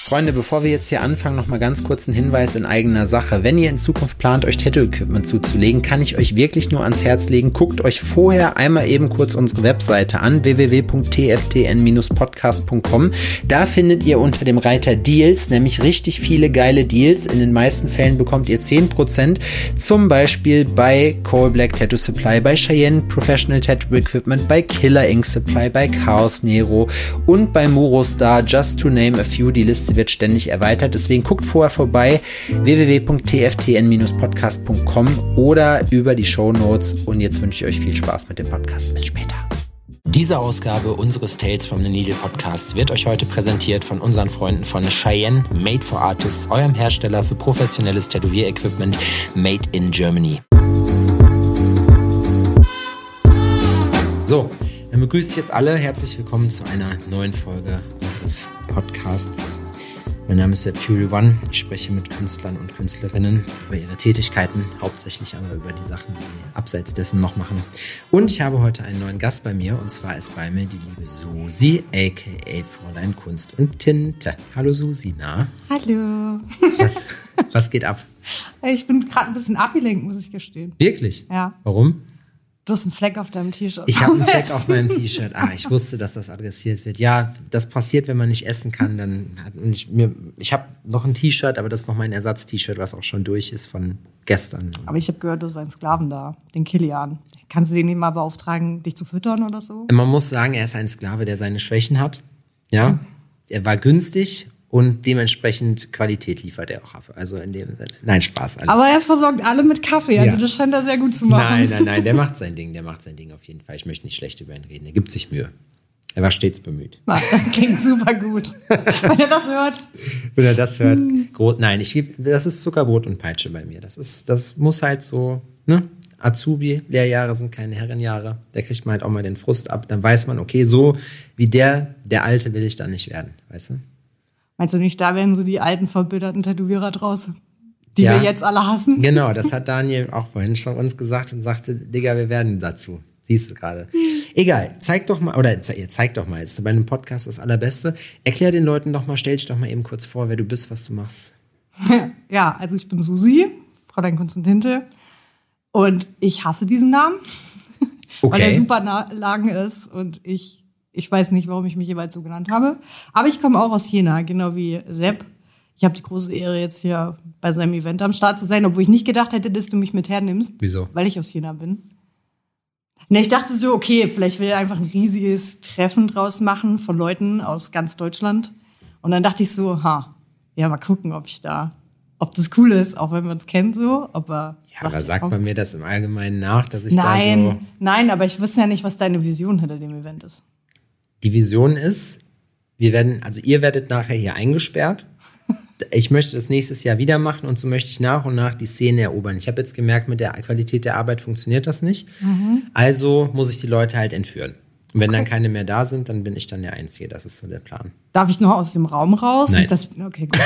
Freunde, bevor wir jetzt hier anfangen, noch mal ganz kurz ein Hinweis in eigener Sache. Wenn ihr in Zukunft plant, euch Tattoo-Equipment zuzulegen, kann ich euch wirklich nur ans Herz legen. Guckt euch vorher einmal eben kurz unsere Webseite an, www.tftn-podcast.com. Da findet ihr unter dem Reiter Deals nämlich richtig viele geile Deals. In den meisten Fällen bekommt ihr 10%, zum Beispiel bei Coal Black Tattoo Supply, bei Cheyenne Professional Tattoo Equipment, bei Killer Ink Supply, bei Chaos Nero und bei Murostar, just to name a few. Die Liste wird ständig erweitert, deswegen guckt vorher vorbei, www.tftn-podcast.com oder über die Shownotes, und jetzt wünsche ich euch viel Spaß mit dem Podcast. Bis später. Diese Ausgabe unseres Tales from the Needle Podcasts wird euch heute präsentiert von unseren Freunden von Cheyenne Made for Artists, eurem Hersteller für professionelles Tätowier-Equipment made in Germany. So, dann begrüße ich jetzt alle. Herzlich willkommen zu einer neuen Folge unseres Podcasts. Mein Name ist der Fury One. Ich spreche mit Künstlern und Künstlerinnen über ihre Tätigkeiten, hauptsächlich aber über die Sachen, die sie abseits dessen noch machen. Und ich habe heute einen neuen Gast bei mir, und zwar ist bei mir die liebe Susi, aka Fräulein Kunst und Tinte. Hallo Susi, na? Hallo. Was geht ab? Ich bin gerade ein bisschen abgelenkt, muss ich gestehen. Wirklich? Ja. Warum? Du hast einen Fleck auf deinem T-Shirt. Ich habe einen Fleck auf meinem T-Shirt. Ich wusste, dass das adressiert wird. Ja, das passiert, wenn man nicht essen kann. Ich habe noch ein T-Shirt, aber das ist noch mein Ersatz-T-Shirt, was auch schon durch ist von gestern. Aber ich habe gehört, du hast einen Sklaven da, den Kilian. Kannst du den nicht mal beauftragen, dich zu füttern oder so? Man muss sagen, er ist ein Sklave, der seine Schwächen hat. Ja, er war günstig. Und dementsprechend Qualität liefert er auch ab. Also in dem Sinne. Nein, Spaß. Alles. Aber er versorgt alle mit Kaffee. Also das scheint er sehr gut zu machen. Nein. Der macht sein Ding. Der macht sein Ding auf jeden Fall. Ich möchte nicht schlecht über ihn reden. Er gibt sich Mühe. Er war stets bemüht. Das klingt super gut. Wenn er das hört. Wenn er das hört. Nein, das ist Zuckerbrot und Peitsche bei mir. Das muss halt so, ne? Azubi, Lehrjahre sind keine Herrenjahre. Da kriegt man halt auch mal den Frust ab. Dann weiß man, okay, so wie der Alte will ich dann nicht werden. Weißt du? Meinst du nicht, da werden so die alten, verbitterten Tätowierer draus, die wir jetzt alle hassen? Genau, das hat Daniel auch vorhin schon uns gesagt und sagte, Digga, wir werden dazu. Siehst du gerade. Egal, zeig doch mal jetzt bei einem Podcast das Allerbeste. Erklär den Leuten doch mal, stell dich doch mal eben kurz vor, wer du bist, was du machst. Ja, also ich bin Susi, Fräulein Kunst und Tinte. Und ich hasse diesen Namen, weil er super lang ist und ich weiß nicht, warum ich mich jeweils so genannt habe. Aber ich komme auch aus Jena, genau wie Sepp. Ich habe die große Ehre, jetzt hier bei seinem Event am Start zu sein, obwohl ich nicht gedacht hätte, dass du mich mit hernimmst. Wieso? Weil ich aus Jena bin. Ich dachte so, okay, vielleicht will er einfach ein riesiges Treffen draus machen von Leuten aus ganz Deutschland. Und dann dachte ich so, mal gucken, ob das cool ist, auch wenn man uns kennt so. Aber sagt man mir das im Allgemeinen nach, dass ich Nein, aber ich wüsste ja nicht, was deine Vision hinter dem Event ist. Die Vision ist, ihr werdet nachher hier eingesperrt. Ich möchte das nächstes Jahr wieder machen und so möchte ich nach und nach die Szene erobern. Ich habe jetzt gemerkt, mit der Qualität der Arbeit funktioniert das nicht. Also muss ich die Leute halt entführen. Und wenn dann keine mehr da sind, dann bin ich dann der Einzige. Das ist so der Plan. Darf ich noch aus dem Raum raus? Nein. Okay, gut.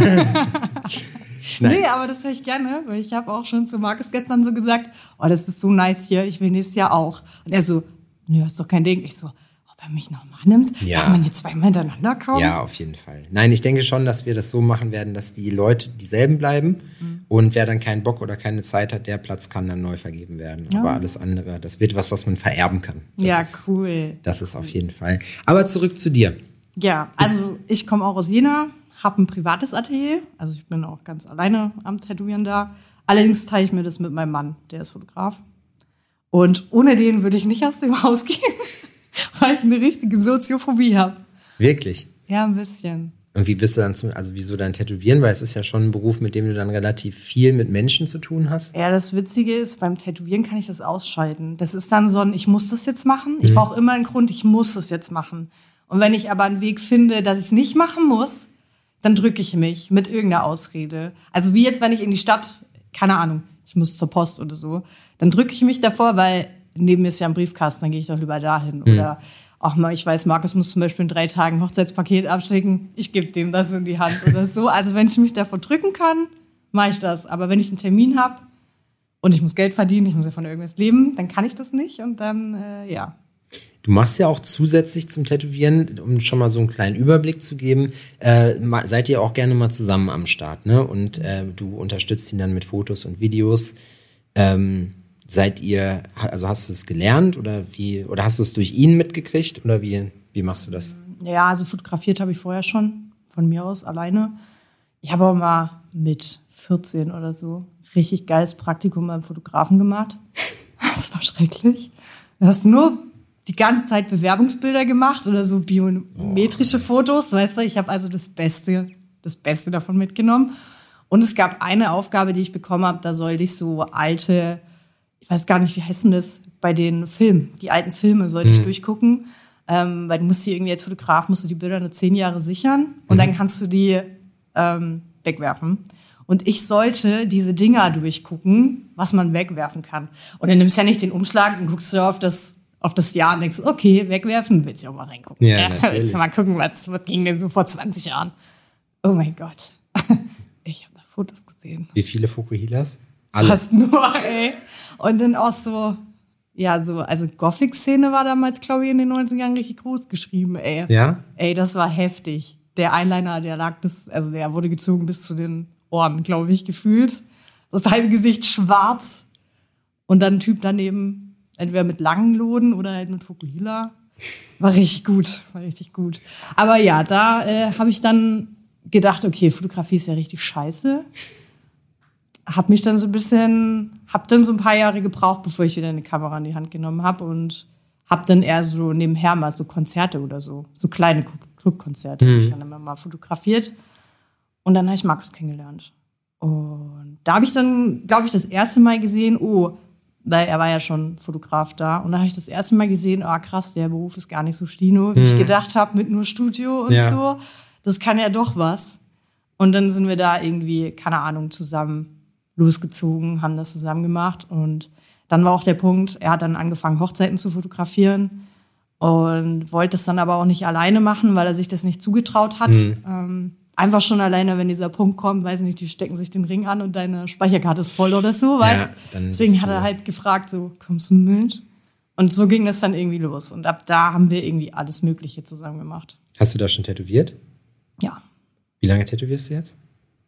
Nee, aber das höre ich gerne, weil ich habe auch schon zu Markus gestern so gesagt, das ist so nice hier, ich will nächstes Jahr auch. Und er so, nee, ist doch kein Ding. Ich so, ob er mich nochmal nimmt? Ja. Darf man hier zweimal hintereinander kommen? Ja, auf jeden Fall. Nein, ich denke schon, dass wir das so machen werden, dass die Leute dieselben bleiben. Und wer dann keinen Bock oder keine Zeit hat, der Platz kann dann neu vergeben werden. Ja. Aber alles andere, das wird was man vererben kann. Cool. Das ist auf jeden Fall. Aber zurück zu dir. Ja, also ich komme auch aus Jena, habe ein privates Atelier. Also ich bin auch ganz alleine am Tätowieren da. Allerdings teile ich mir das mit meinem Mann, der ist Fotograf. Und ohne den würde ich nicht aus dem Haus gehen. Weil ich eine richtige Soziophobie habe. Wirklich? Ja, ein bisschen. Und wie bist du dann wieso dein Tätowieren? Weil es ist ja schon ein Beruf, mit dem du dann relativ viel mit Menschen zu tun hast. Ja, das Witzige ist, beim Tätowieren kann ich das ausschalten. Das ist dann so ich muss das jetzt machen. Ich brauche immer einen Grund, ich muss das jetzt machen. Und wenn ich aber einen Weg finde, dass ich es nicht machen muss, dann drücke ich mich mit irgendeiner Ausrede. Also wie jetzt, wenn ich in die Stadt, keine Ahnung, ich muss zur Post oder so, dann drücke ich mich davor, weil neben mir ist ja ein Briefkasten, dann gehe ich doch lieber dahin. Oder auch mal, ich weiß, Markus muss zum Beispiel in 3 Tagen ein Hochzeitspaket abschicken, ich gebe dem das in die Hand oder so. Also wenn ich mich davor drücken kann, mache ich das. Aber wenn ich einen Termin habe und ich muss Geld verdienen, ich muss ja von irgendwas leben, dann kann ich das nicht und dann, Du machst ja auch zusätzlich zum Tätowieren, um schon mal so einen kleinen Überblick zu geben, seid ihr auch gerne mal zusammen am Start, ne? Und du unterstützt ihn dann mit Fotos und Videos. Seid ihr, also hast du es gelernt oder hast du es durch ihn mitgekriegt oder wie machst du das? Ja, also fotografiert habe ich vorher schon, von mir aus alleine. Ich habe auch mal mit 14 oder so richtig geiles Praktikum beim Fotografen gemacht. Das war schrecklich. Du hast nur die ganze Zeit Bewerbungsbilder gemacht oder so biometrische Fotos, weißt du. Ich habe also das Beste davon mitgenommen. Und es gab eine Aufgabe, die ich bekommen habe, da sollte ich so alte, ich weiß gar nicht, wie heißt denn das, bei den Filmen, die alten Filme sollte ich durchgucken. Weil du musst die irgendwie als Fotograf, musst du die Bilder nur 10 Jahre sichern und dann kannst du die wegwerfen. Und ich sollte diese Dinger durchgucken, was man wegwerfen kann. Und dann nimmst du ja nicht den Umschlag und guckst du auf das Jahr und denkst, okay, wegwerfen, willst du ja auch mal reingucken. Ja, natürlich. Willst du mal gucken, was ging denn so vor 20 Jahren? Oh mein Gott. Ich habe da Fotos gesehen. Wie viele Fukuhilas? Alle. Fast nur, ey. Und dann auch so, ja, so, also Gothic-Szene war damals, glaube ich, in den 90ern richtig groß geschrieben, ey. Ja? Ey, das war heftig. Der Eyeliner, der wurde gezogen bis zu den Ohren, glaube ich, gefühlt. Das halbe Gesicht schwarz. Und dann ein Typ daneben, entweder mit langen Loden oder halt mit Fukuhila. War richtig gut. Aber ja, da habe ich dann gedacht, okay, Fotografie ist ja richtig scheiße. Hab dann so ein paar Jahre gebraucht, bevor ich wieder eine Kamera in die Hand genommen habe und hab dann eher so nebenher mal so Konzerte oder so kleine Clubkonzerte, habe ich dann immer mal fotografiert. Und dann habe ich Markus kennengelernt. Und da habe ich dann, glaube ich, das erste Mal gesehen, weil er war ja schon Fotograf da. Und da habe ich das erste Mal gesehen, krass, der Beruf ist gar nicht so Stino, wie ich gedacht habe, mit nur Studio und so. Das kann ja doch was. Und dann sind wir da irgendwie, keine Ahnung, zusammen losgezogen, haben das zusammen gemacht. Und dann war auch der Punkt, er hat dann angefangen, Hochzeiten zu fotografieren und wollte das dann aber auch nicht alleine machen, weil er sich das nicht zugetraut hat. Einfach schon alleine, wenn dieser Punkt kommt, weiß nicht, die stecken sich den Ring an und deine Speicherkarte ist voll oder so, weißt? Deswegen hat er halt gefragt, so, kommst du mit? Und so ging das dann irgendwie los. Und ab da haben wir irgendwie alles Mögliche zusammen gemacht. Hast du da schon tätowiert? Ja. Wie lange tätowierst du jetzt?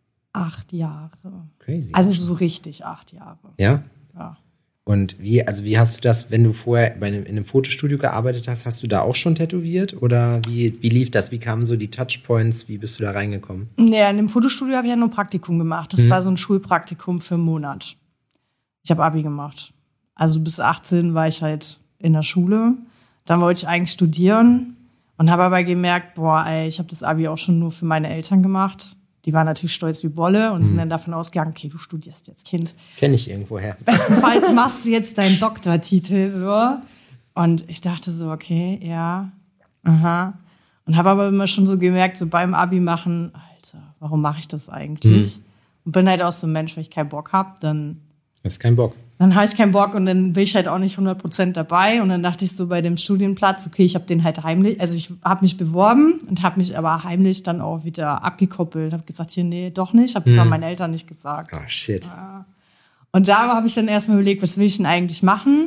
8 Jahre. Crazy. Also so richtig 8 Jahre. Ja? Ja. Und wie hast du das, wenn du vorher in einem Fotostudio gearbeitet hast du da auch schon tätowiert? Oder wie lief das? Wie kamen so die Touchpoints? Wie bist du da reingekommen? Ja, in dem Fotostudio habe ich ja nur Praktikum gemacht. Das war so ein Schulpraktikum für einen Monat. Ich habe Abi gemacht. Also bis 18 war ich halt in der Schule. Dann wollte ich eigentlich studieren und habe aber gemerkt, ich habe das Abi auch schon nur für meine Eltern gemacht. Die waren natürlich stolz wie Bolle und sind dann davon ausgegangen, okay, du studierst jetzt, Kind. Kenn ich irgendwoher. Bestenfalls machst du jetzt deinen Doktortitel, so. Und ich dachte so, okay, ja, aha. Und habe aber immer schon so gemerkt, so beim Abi machen, Alter, warum mache ich das eigentlich? Und bin halt auch so ein Mensch, wenn ich keinen Bock habe, dann... Hast keinen Bock? Dann habe ich keinen Bock und dann bin ich halt auch nicht 100% dabei. Und dann dachte ich so bei dem Studienplatz, okay, ich habe den halt heimlich, also ich habe mich beworben und habe mich aber heimlich dann auch wieder abgekoppelt. Habe gesagt, hier, nee, doch nicht. Habe das an meinen Eltern nicht gesagt. Oh, shit. Ja. Und da habe ich dann erstmal überlegt, was will ich denn eigentlich machen?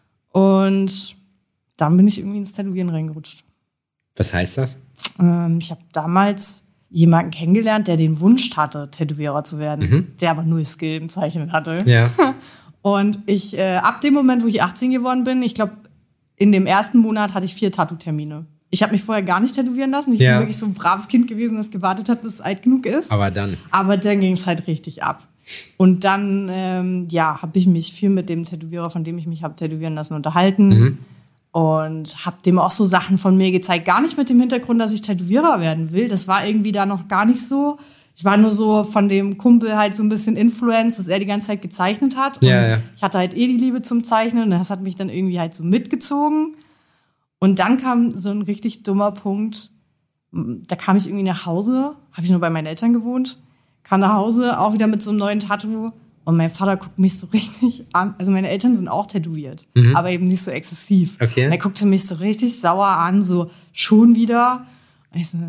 Und dann bin ich irgendwie ins Tätowieren reingerutscht. Was heißt das? Ich habe damals jemanden kennengelernt, der den Wunsch hatte, Tätowierer zu werden, der aber null Skill im Zeichnen hatte. Ja. Und ich, ab dem Moment, wo ich 18 geworden bin, ich glaube, in dem ersten Monat hatte ich 4 Tattoo-Termine. Ich habe mich vorher gar nicht tätowieren lassen. Ich bin wirklich so ein braves Kind gewesen, das gewartet hat, bis es alt genug ist. Aber dann ging es halt richtig ab. Und dann, habe ich mich viel mit dem Tätowierer, von dem ich mich habe tätowieren lassen, unterhalten. Und habe dem auch so Sachen von mir gezeigt. Gar nicht mit dem Hintergrund, dass ich Tätowierer werden will. Das war irgendwie da noch gar nicht so. Ich war nur so von dem Kumpel halt so ein bisschen influenced, dass er die ganze Zeit gezeichnet hat. Und ich hatte halt die Liebe zum Zeichnen. Und das hat mich dann irgendwie halt so mitgezogen. Und dann kam so ein richtig dummer Punkt. Da kam ich irgendwie nach Hause. Habe ich nur bei meinen Eltern gewohnt. Kam nach Hause, auch wieder mit so einem neuen Tattoo. Und mein Vater guckt mich so richtig an. Also meine Eltern sind auch tätowiert, aber eben nicht so exzessiv. Okay. Und er guckte mich so richtig sauer an, so schon wieder. Und ich so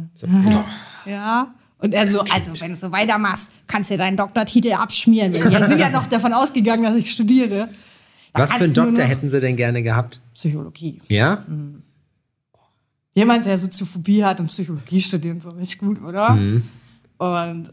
ja. Und er so, also wenn du so weitermachst, kannst du deinen Doktortitel abschmieren. Wir sind ja noch davon ausgegangen, dass ich studiere. Was für einen Doktor hätten Sie denn gerne gehabt? Psychologie. Ja? Jemand, der Soziophobie hat und Psychologie studiert, so richtig gut, oder? Und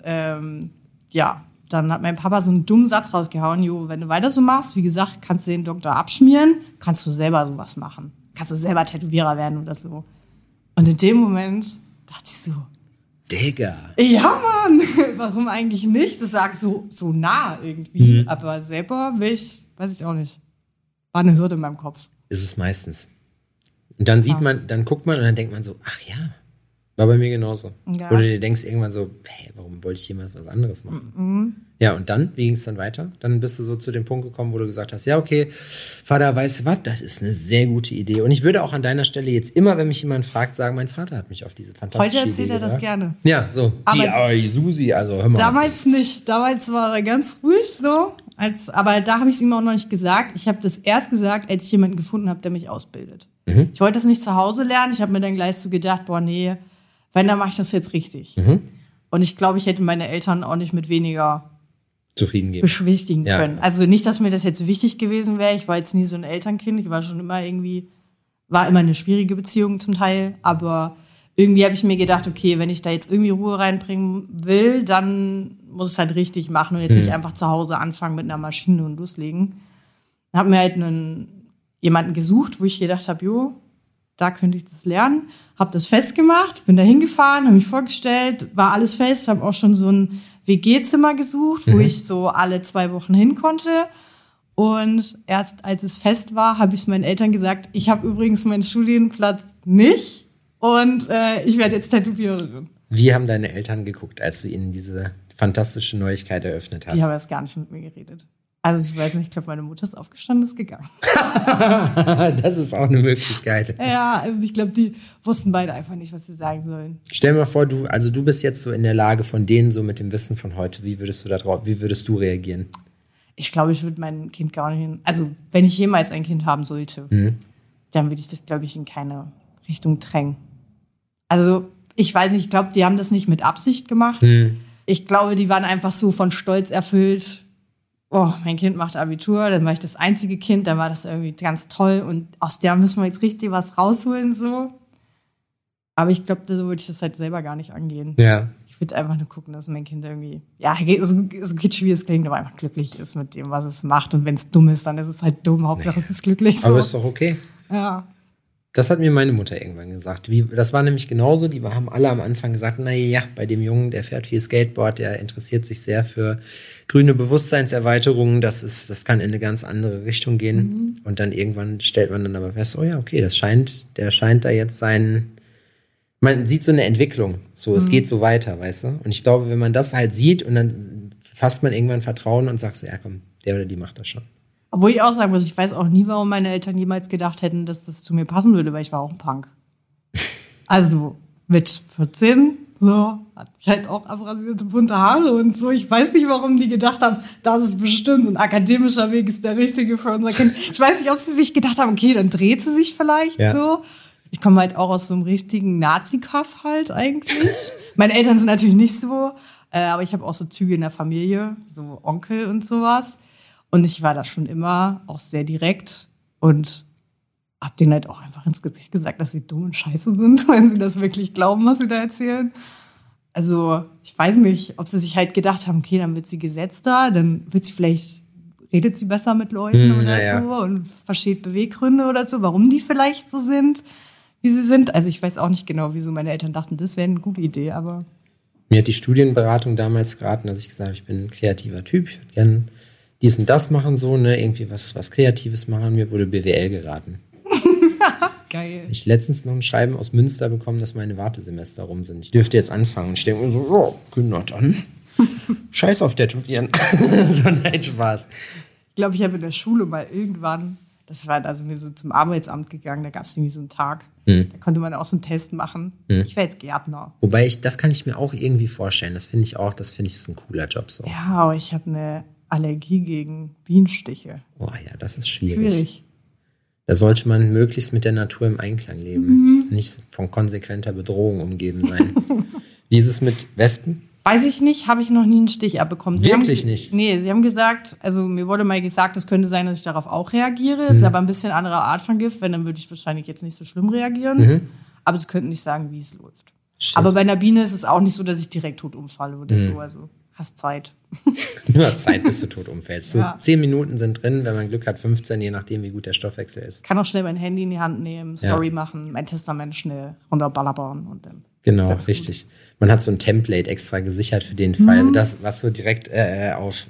dann hat mein Papa so einen dummen Satz rausgehauen, Jo, wenn du weiter so machst, wie gesagt, kannst du den Doktor abschmieren, kannst du selber sowas machen. Kannst du selber Tätowierer werden oder so. Und in dem Moment dachte ich so, Digga. Ja, Mann, warum eigentlich nicht? Das sagt so nah irgendwie. Aber selber weiß ich auch nicht. War eine Hürde in meinem Kopf. Ist es meistens. Und dann sieht man, dann guckt man und dann denkt man so, ach ja, war bei mir genauso. Ja. Oder du denkst irgendwann so, hey, warum wollte ich jemals was anderes machen? Ja, und dann, wie ging es dann weiter? Dann bist du so zu dem Punkt gekommen, wo du gesagt hast, ja, okay, Vater, weißt du was, das ist eine sehr gute Idee. Und ich würde auch an deiner Stelle jetzt immer, wenn mich jemand fragt, sagen, mein Vater hat mich auf diese fantastische Idee Heute erzählt er das gerne. Ja, so. Die Susi, also hör mal. Damals nicht. Damals war er ganz ruhig so. Aber da habe ich es ihm auch noch nicht gesagt. Ich habe das erst gesagt, als ich jemanden gefunden habe, der mich ausbildet. Ich wollte das nicht zu Hause lernen. Ich habe mir dann gleich so gedacht, boah, nee, wenn, dann mache ich das jetzt richtig. Und ich glaube, ich hätte meine Eltern auch nicht mit weniger zufrieden geben. Beschwichtigen können. Also nicht, dass mir das jetzt wichtig gewesen wäre. Ich war jetzt nie so ein Elternkind. Ich war schon immer war immer eine schwierige Beziehung zum Teil. Aber irgendwie habe ich mir gedacht, okay, wenn ich da jetzt irgendwie Ruhe reinbringen will, dann muss es halt richtig machen und jetzt nicht einfach zu Hause anfangen mit einer Maschine und loslegen. Dann habe mir halt jemanden gesucht, wo ich gedacht habe, jo, da könnte ich das lernen. Habe das festgemacht, bin da hingefahren, habe mich vorgestellt, war alles fest, habe auch schon so ein WG-Zimmer gesucht, wo ich so alle 2 Wochen hin konnte. Und erst als es fest war, habe ich meinen Eltern gesagt, ich habe übrigens meinen Studienplatz nicht und ich werde jetzt Tätowiererin. Wie haben deine Eltern geguckt, als du ihnen diese fantastische Neuigkeit eröffnet hast? Die haben erst gar nicht mit mir geredet. Also ich weiß nicht, ich glaube, meine Mutter ist aufgestanden, ist gegangen. Das ist auch eine Möglichkeit. Ja, also ich glaube, die wussten beide einfach nicht, was sie sagen sollen. Stell dir mal vor, du bist jetzt so in der Lage von denen, so mit dem Wissen von heute, wie würdest du reagieren? Ich glaube, ich würde mein Kind gar nicht also wenn ich jemals ein Kind haben sollte, dann würde ich das, glaube ich, in keine Richtung drängen. Also ich weiß nicht, ich glaube, die haben das nicht mit Absicht gemacht. Ich glaube, die waren einfach so von Stolz erfüllt. Oh, mein Kind macht Abitur, dann war ich das einzige Kind, dann war das irgendwie ganz toll und aus der müssen wir jetzt richtig was rausholen, so. Aber ich glaube, so würde ich das halt selber gar nicht angehen. Ja. Ich würde einfach nur gucken, dass mein Kind irgendwie, so kitschig wie es klingt, aber einfach glücklich ist mit dem, was es macht. Und wenn es dumm ist, dann ist es halt dumm. Hauptsache es ist glücklich. So. Aber ist doch okay. Ja. Das hat mir meine Mutter irgendwann gesagt. Das war nämlich genauso, die haben alle am Anfang gesagt, naja, bei dem Jungen, der fährt viel Skateboard, der interessiert sich sehr für grüne Bewusstseinserweiterungen, das kann in eine ganz andere Richtung gehen. Und dann irgendwann stellt man dann aber fest, oh ja, okay, der scheint da jetzt man sieht so eine Entwicklung, so, es geht so weiter, weißt du? Und ich glaube, wenn man das halt sieht und dann fasst man irgendwann Vertrauen und sagt so, ja komm, der oder die macht das schon. Obwohl ich auch sagen muss, ich weiß auch nie, warum meine Eltern jemals gedacht hätten, dass das zu mir passen würde, weil ich war auch ein Punk. Also mit 14, so, hatte ich halt auch abrasierte bunte Haare und so. Ich weiß nicht, warum die gedacht haben, das ist bestimmt ein akademischer Weg, ist der richtige für unser Kind. Ich weiß nicht, ob sie sich gedacht haben, okay, dann dreht sie sich vielleicht so. Ich komme halt auch aus so einem richtigen Nazi-Kaff halt eigentlich. Meine Eltern sind natürlich nicht so, aber ich habe auch so Züge in der Familie, so Onkel und sowas. Und ich war da schon immer auch sehr direkt und hab denen halt auch einfach ins Gesicht gesagt, dass sie dumm und scheiße sind, wenn sie das wirklich glauben, was sie da erzählen. Also ich weiß nicht, ob sie sich halt gedacht haben, okay, dann wird sie gesetzter, dann redet sie besser mit Leuten oder so und versteht Beweggründe oder so, warum die vielleicht so sind, wie sie sind. Also ich weiß auch nicht genau, wieso meine Eltern dachten, das wäre eine gute Idee, aber... Mir hat die Studienberatung damals geraten, dass ich gesagt habe, ich bin ein kreativer Typ, ich würde gerne dies und das machen, so, ne, irgendwie was Kreatives machen. Mir wurde BWL geraten. Geil. Ich letztens noch ein Schreiben aus Münster bekommen, dass meine Wartesemester rum sind. Ich dürfte jetzt anfangen. Ich denke mir so, oh, genau dann. Scheiß auf Tätowieren. So, nein, Spaß. Ich glaube, ich habe in der Schule mal irgendwann, da sind wir so zum Arbeitsamt gegangen, da gab es irgendwie so einen Tag. Da konnte man auch so einen Test machen. Ich wäre jetzt Gärtner. Wobei, das kann ich mir auch irgendwie vorstellen. Das finde ich ist ein cooler Job so. Ja, aber ich habe eine Allergie gegen Bienenstiche. Oh ja, das ist schwierig. Da sollte man möglichst mit der Natur im Einklang leben. Nicht von konsequenter Bedrohung umgeben sein. Wie ist es mit Wespen? Weiß ich nicht, habe ich noch nie einen Stich abbekommen. Wirklich nicht? Nee, sie haben gesagt, also mir wurde mal gesagt, es könnte sein, dass ich darauf auch reagiere. Ist aber ein bisschen andere Art von Gift, wenn, dann würde ich wahrscheinlich jetzt nicht so schlimm reagieren. Aber sie könnten nicht sagen, wie es läuft. Shit. Aber bei einer Biene ist es auch nicht so, dass ich direkt tot umfalle oder so. Also hast Zeit. Du hast Zeit, bis du tot umfällst. So 10 Minuten sind drin, wenn man Glück hat, 15, je nachdem, wie gut der Stoffwechsel ist. Kann auch schnell mein Handy in die Hand nehmen, Story machen, mein Testament schnell runterballern und dann. Genau, richtig. Gut. Man hat so ein Template extra gesichert für den Fall. Das, was so direkt auf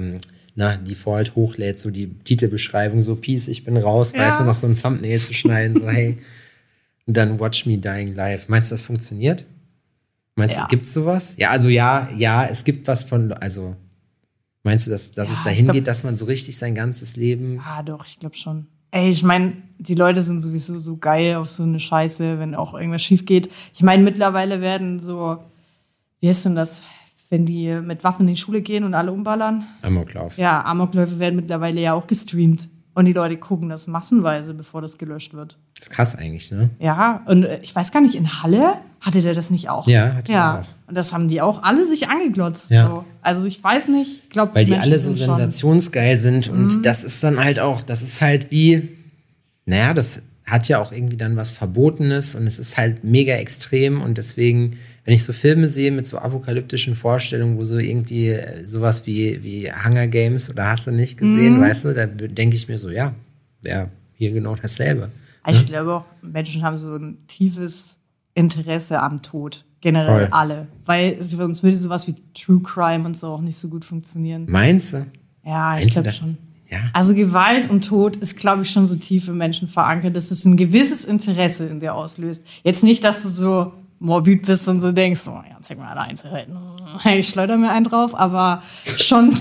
Default hochlädt, so die Titelbeschreibung, so Peace, ich bin raus, weißt du, noch so ein Thumbnail zu schneiden, so hey, und dann Watch Me Dying Live. Meinst du, das funktioniert? Meinst du, gibt's sowas? Ja, also ja, es gibt was von, also meinst du, dass es dahin geht, dass man so richtig sein ganzes Leben... Ah, doch, ich glaube schon. Ey, ich meine, die Leute sind sowieso so geil auf so eine Scheiße, wenn auch irgendwas schief geht. Ich meine, mittlerweile werden so, wie heißt denn das, wenn die mit Waffen in die Schule gehen und alle umballern? Amoklauf. Ja, Amokläufe werden mittlerweile ja auch gestreamt. Und die Leute gucken das massenweise, bevor das gelöscht wird. Das ist krass eigentlich, ne? Ja, und ich weiß gar nicht, in Halle hatte der das nicht auch? Ja, hatte er auch. Und das haben die auch alle sich angeglotzt. Ja. So. Also ich weiß nicht, ich glaube, weil die alle so sensationsgeil sind und das ist dann halt auch, das ist halt wie, naja, das hat ja auch irgendwie dann was Verbotenes und es ist halt mega extrem und deswegen, wenn ich so Filme sehe mit so apokalyptischen Vorstellungen, wo so irgendwie sowas wie Hunger Games oder hast du nicht gesehen, weißt du, da denke ich mir so, ja, wäre hier genau dasselbe. Ich glaube auch, Menschen haben so ein tiefes Interesse am Tod. Generell alle. Weil sonst würde sowas wie True Crime und so auch nicht so gut funktionieren. Meinst du? Ja, ich glaube schon. Ja. Also Gewalt und Tod ist, glaube ich, schon so tief im Menschen verankert, dass es ein gewisses Interesse in dir auslöst. Jetzt nicht, dass du so morbid bist und so denkst, oh ja, zeig mal alle Einzelheiten. Ich schleuder mir einen drauf, aber schon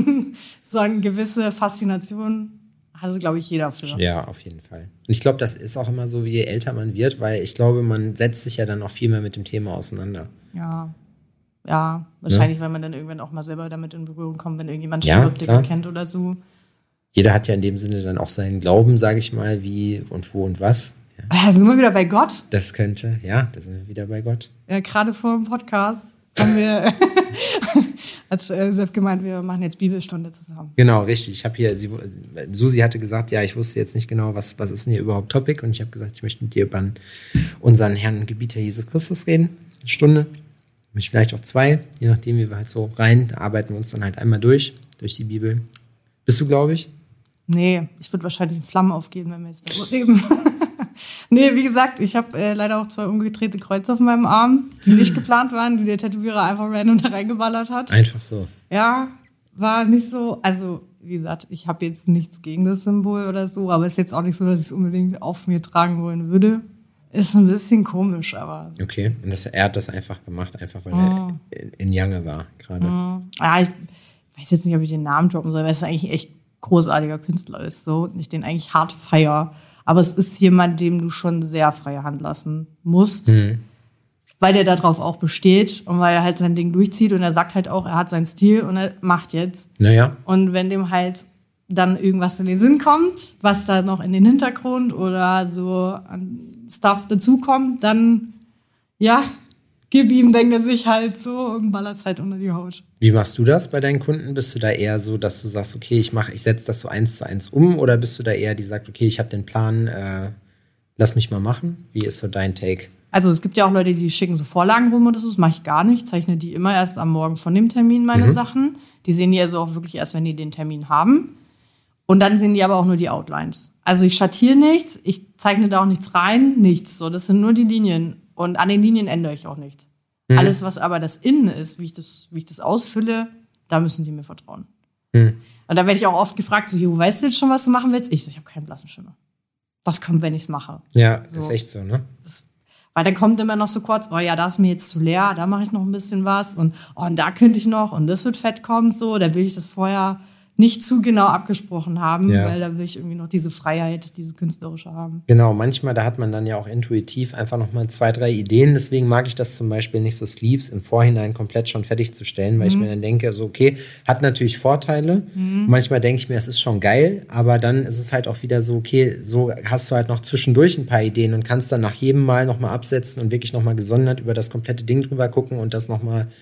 so eine gewisse Faszination hatte, glaube ich, jeder für. Ja, auf jeden Fall. Und ich glaube, das ist auch immer so, je älter man wird, weil ich glaube, man setzt sich ja dann auch viel mehr mit dem Thema auseinander. Ja, wahrscheinlich, weil man dann irgendwann auch mal selber damit in Berührung kommt, wenn irgendjemand stirbt, den man kennt oder so. Jeder hat ja in dem Sinne dann auch seinen Glauben, sage ich mal, wie und wo und was. Ja, sind wir wieder bei Gott? Das könnte, da sind wir wieder bei Gott. Ja, gerade vor dem Podcast haben wir, hat Sepp gemeint, wir machen jetzt Bibelstunde zusammen. Genau, richtig. Ich habe hier, Susi hatte gesagt, ja, ich wusste jetzt nicht genau, was ist denn hier überhaupt Topic und ich habe gesagt, ich möchte mit dir über unseren Herrn und Gebieter Jesus Christus reden. Eine Stunde, vielleicht auch 2, je nachdem, wie wir halt so rein, da arbeiten wir uns dann halt einmal durch die Bibel. Bist du, glaube ich? Nee, ich würde wahrscheinlich in Flammen aufgehen, wenn wir jetzt darüber reden. Nee, wie gesagt, ich habe leider auch 2 umgedrehte Kreuze auf meinem Arm, die nicht geplant waren, die der Tätowierer einfach random da reingeballert hat. Einfach so. Ja, war nicht so, also wie gesagt, ich habe jetzt nichts gegen das Symbol oder so, aber ist jetzt auch nicht so, dass ich es unbedingt auf mir tragen wollen würde. Ist ein bisschen komisch, aber... Okay, und er hat das einfach gemacht, einfach weil er in Jange war gerade. Ja, ich weiß jetzt nicht, ob ich den Namen droppen soll, weil es eigentlich ein echt großartiger Künstler ist, so, und ich den eigentlich hart feier. Aber es ist jemand, dem du schon sehr freie Hand lassen musst, weil der darauf auch besteht und weil er halt sein Ding durchzieht und er sagt halt auch, er hat seinen Stil und er macht jetzt. Naja. Und wenn dem halt dann irgendwas in den Sinn kommt, was da noch in den Hintergrund oder so an Stuff dazukommt, dann, ja, gib ihm, denkt er sich halt so und ballerst halt unter die Haut. Wie machst du das bei deinen Kunden? Bist du da eher so, dass du sagst, okay, ich setze das so 1:1 um, oder bist du da eher, die sagt, okay, ich habe den Plan, lass mich mal machen? Wie ist so dein Take? Also es gibt ja auch Leute, die schicken so Vorlagen rum oder so, das mache ich gar nicht. Ich zeichne die immer erst am Morgen von dem Termin, meine Sachen. Die sehen die also auch wirklich erst, wenn die den Termin haben. Und dann sehen die aber auch nur die Outlines. Also ich schattiere nichts, ich zeichne da auch nichts rein, nichts. So, das sind nur die Linien. Und an den Linien ändere ich auch nichts. Alles, was aber das Innen ist, wie ich das ausfülle, da müssen die mir vertrauen. Und da werde ich auch oft gefragt, so, Jo, weißt du jetzt schon, was du machen willst? Ich habe keinen blassen Schimmer. Das kommt, wenn ich es mache. Ja, so. Ist echt so, ne? Weil dann kommt immer noch so kurz, oh ja, da ist mir jetzt zu leer, da mache ich noch ein bisschen was und da könnte ich noch und das wird fett kommen, so, da will ich das vorher nicht zu genau abgesprochen haben, weil da will ich irgendwie noch diese Freiheit, diese künstlerische haben. Genau, manchmal, da hat man dann ja auch intuitiv einfach noch mal 2, 3 Ideen. Deswegen mag ich das zum Beispiel nicht, so Sleeves im Vorhinein komplett schon fertig zu stellen, weil ich mir dann denke, so okay, hat natürlich Vorteile. Manchmal denke ich mir, es ist schon geil, aber dann ist es halt auch wieder so, okay, so hast du halt noch zwischendurch ein paar Ideen und kannst dann nach jedem Mal noch mal absetzen und wirklich noch mal gesondert über das komplette Ding drüber gucken und das noch mal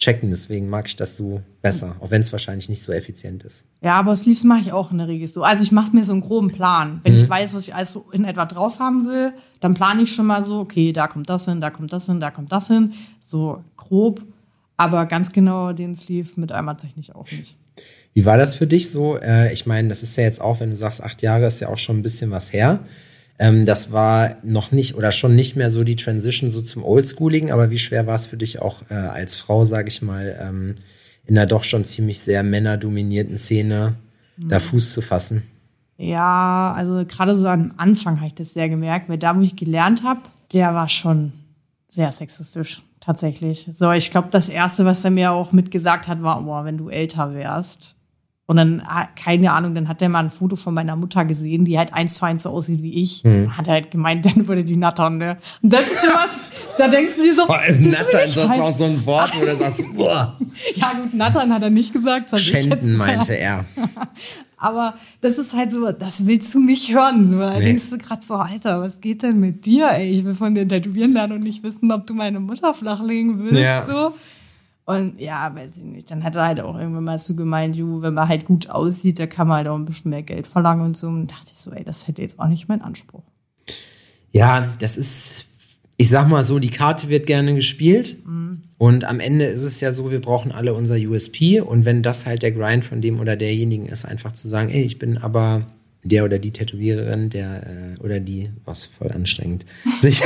checken. Deswegen mag ich das so besser, auch wenn es wahrscheinlich nicht so effizient ist. Ja, aber Sleeves mache ich auch in der Regel so. Also ich mache mir so einen groben Plan. Wenn ich weiß, was ich alles so in etwa drauf haben will, dann plane ich schon mal so, okay, da kommt das hin, da kommt das hin, da kommt das hin. So grob. Aber ganz genau den Sleeve mit einmal zeichne ich auch nicht. Wie war das für dich so? Ich meine, das ist ja jetzt auch, wenn du sagst, 8 Jahre ist ja auch schon ein bisschen was her. Das war noch nicht oder schon nicht mehr so die Transition so zum Oldschooligen, aber wie schwer war es für dich auch als Frau, sage ich mal, in einer doch schon ziemlich sehr männerdominierten Szene da Fuß zu fassen? Ja, also gerade so am Anfang habe ich das sehr gemerkt, weil da, wo ich gelernt habe, der war schon sehr sexistisch, tatsächlich. So, ich glaube, das Erste, was er mir auch mitgesagt hat, war, boah, wenn du älter wärst. Und dann, keine Ahnung, dann hat der mal ein Foto von meiner Mutter gesehen, die halt 1:1 so aussieht wie ich. Hat er halt gemeint, dann würde die nattern, ne? Und das ist sowas, da denkst du dir so, vor allem nattern ist das auch so ein Wort, wo du sagst, boah. Ja gut, nattern hat er nicht gesagt. Schänden meinte er. Aber das ist halt so, das willst du nicht hören. So. Da denkst du gerade so, Alter, was geht denn mit dir, ey? Ich will von dir tätowieren lernen und nicht wissen, ob du meine Mutter flachlegen willst, ja. So. Und ja, weiß ich nicht. Dann hat er halt auch irgendwann mal so gemeint, wenn man halt gut aussieht, da kann man halt auch ein bisschen mehr Geld verlangen und so. Und dachte ich so, ey, das hätte jetzt auch nicht mein Anspruch. Ja, das ist, ich sag mal so, die Karte wird gerne gespielt. Und am Ende ist es ja so, wir brauchen alle unser USP. Und wenn das halt der Grind von dem oder derjenigen ist, einfach zu sagen, ey, ich bin aber der oder die Tätowiererin, der oder die, was voll anstrengend. Sicher.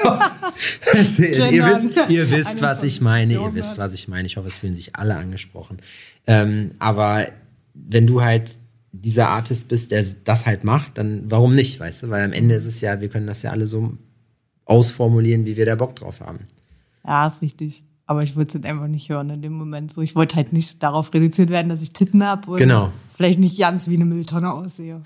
So. ihr wisst, was ich meine. Ihr wisst, was ich meine. Ich hoffe, es fühlen sich alle angesprochen. Aber wenn du halt dieser Artist bist, der das halt macht, dann warum nicht, weißt du? Weil am Ende ist es ja, wir können das ja alle so ausformulieren, wie wir da Bock drauf haben. Ja, ist richtig. Aber ich wollte es halt einfach nicht hören in dem Moment. So, ich wollte halt nicht darauf reduziert werden, dass ich Titten habe und vielleicht nicht ganz wie eine Mülltonne aussehe.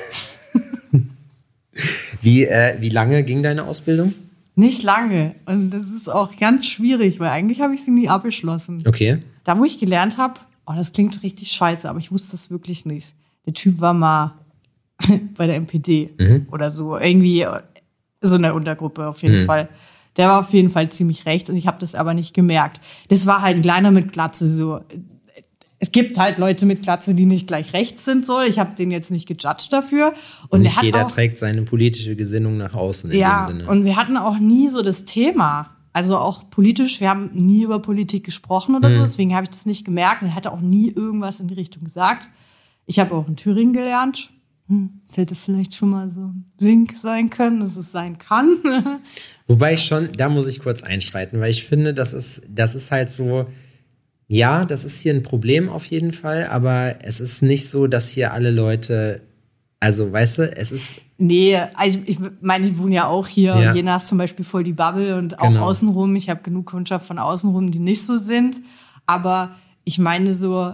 Wie lange ging deine Ausbildung? Nicht lange. Und das ist auch ganz schwierig, weil eigentlich habe ich sie nie abgeschlossen. Okay. Da, wo ich gelernt habe, das klingt richtig scheiße, aber ich wusste das wirklich nicht. Der Typ war mal bei der MPD oder so. Irgendwie so eine Untergruppe auf jeden Fall. Der war auf jeden Fall ziemlich rechts und ich habe das aber nicht gemerkt. Das war halt ein kleiner mit Glatze so. Es gibt halt Leute mit Glatze, die nicht gleich rechts sind so. Ich habe den jetzt nicht gejudged dafür. Und nicht jeder trägt seine politische Gesinnung nach außen in dem Sinne. Und wir hatten auch nie so das Thema. Also auch politisch, wir haben nie über Politik gesprochen oder so. Deswegen habe ich das nicht gemerkt und er hatte auch nie irgendwas in die Richtung gesagt. Ich habe auch in Thüringen gelernt. Das hätte vielleicht schon mal so ein Link sein können, dass es sein kann. Wobei da muss ich kurz einschreiten, weil ich finde, das ist halt so, ja, das ist hier ein Problem auf jeden Fall, aber es ist nicht so, dass hier alle Leute, also weißt du, es ist... Nee, also ich meine, ich wohne ja auch hier und Jena ist zum Beispiel voll die Bubble und auch außenrum. Ich habe genug Kundschaft von außenrum, die nicht so sind, aber ich meine so,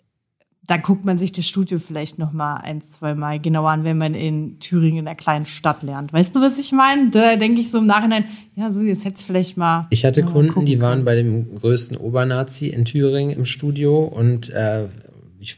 dann guckt man sich das Studio vielleicht noch mal 1-2 Mal genauer an, wenn man in Thüringen in einer kleinen Stadt lernt. Weißt du, was ich meine? Da denke ich so im Nachhinein, ja, so jetzt hätte es vielleicht mal... Ich hatte Kunden, die waren bei dem größten Obernazi in Thüringen im Studio und ich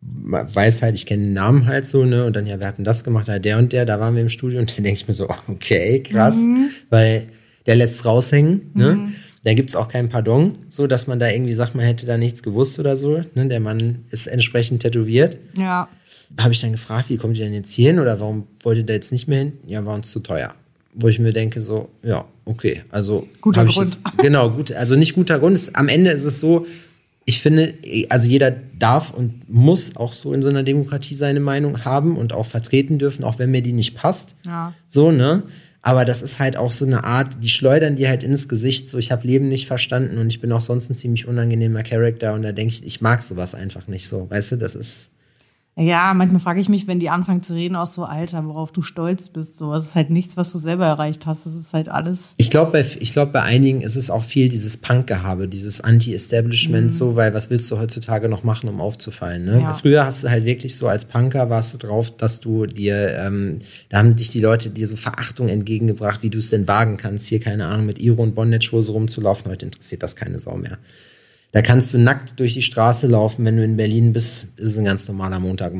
weiß halt, ich kenne den Namen halt so, ne? Und dann, ja, wir hatten das gemacht, halt der und der, da waren wir im Studio und dann denke ich mir so, okay, krass, weil der lässt es raushängen, ne? Da gibt's auch kein Pardon, so dass man da irgendwie sagt, man hätte da nichts gewusst oder so. Ne? Der Mann ist entsprechend tätowiert. Ja. Da habe ich dann gefragt, wie kommt ihr denn jetzt hier hin oder warum wollt ihr da jetzt nicht mehr hin? Ja, war uns zu teuer. Wo ich mir denke so, ja, okay, also guter Grund. Genau, gut, also nicht guter Grund. Am Ende ist es so, ich finde, also jeder darf und muss auch so in so einer Demokratie seine Meinung haben und auch vertreten dürfen, auch wenn mir die nicht passt. Ja. So, ne? Aber das ist halt auch so eine Art, die schleudern dir halt ins Gesicht, so ich habe Leben nicht verstanden und ich bin auch sonst ein ziemlich unangenehmer Charakter und da denke ich mag sowas einfach nicht so, weißt du, das ist... Ja, manchmal frage ich mich, wenn die anfangen zu reden, auch so, Alter, worauf du stolz bist. So, das ist halt nichts, was du selber erreicht hast. Das ist halt alles. Ich glaube, bei einigen ist es auch viel dieses Punk-Gehabe, dieses Anti-Establishment, so, weil was willst du heutzutage noch machen, um aufzufallen? Ne? Ja. Früher hast du halt wirklich so als Punker warst du drauf, dass du dir, da haben dich die Leute dir so Verachtung entgegengebracht, wie du es denn wagen kannst, hier, keine Ahnung, mit Iro und Bondage-Hose rumzulaufen. Heute interessiert das keine Sau mehr. Da kannst du nackt durch die Straße laufen, wenn du in Berlin bist, ist es ein ganz normaler Montagmorgen.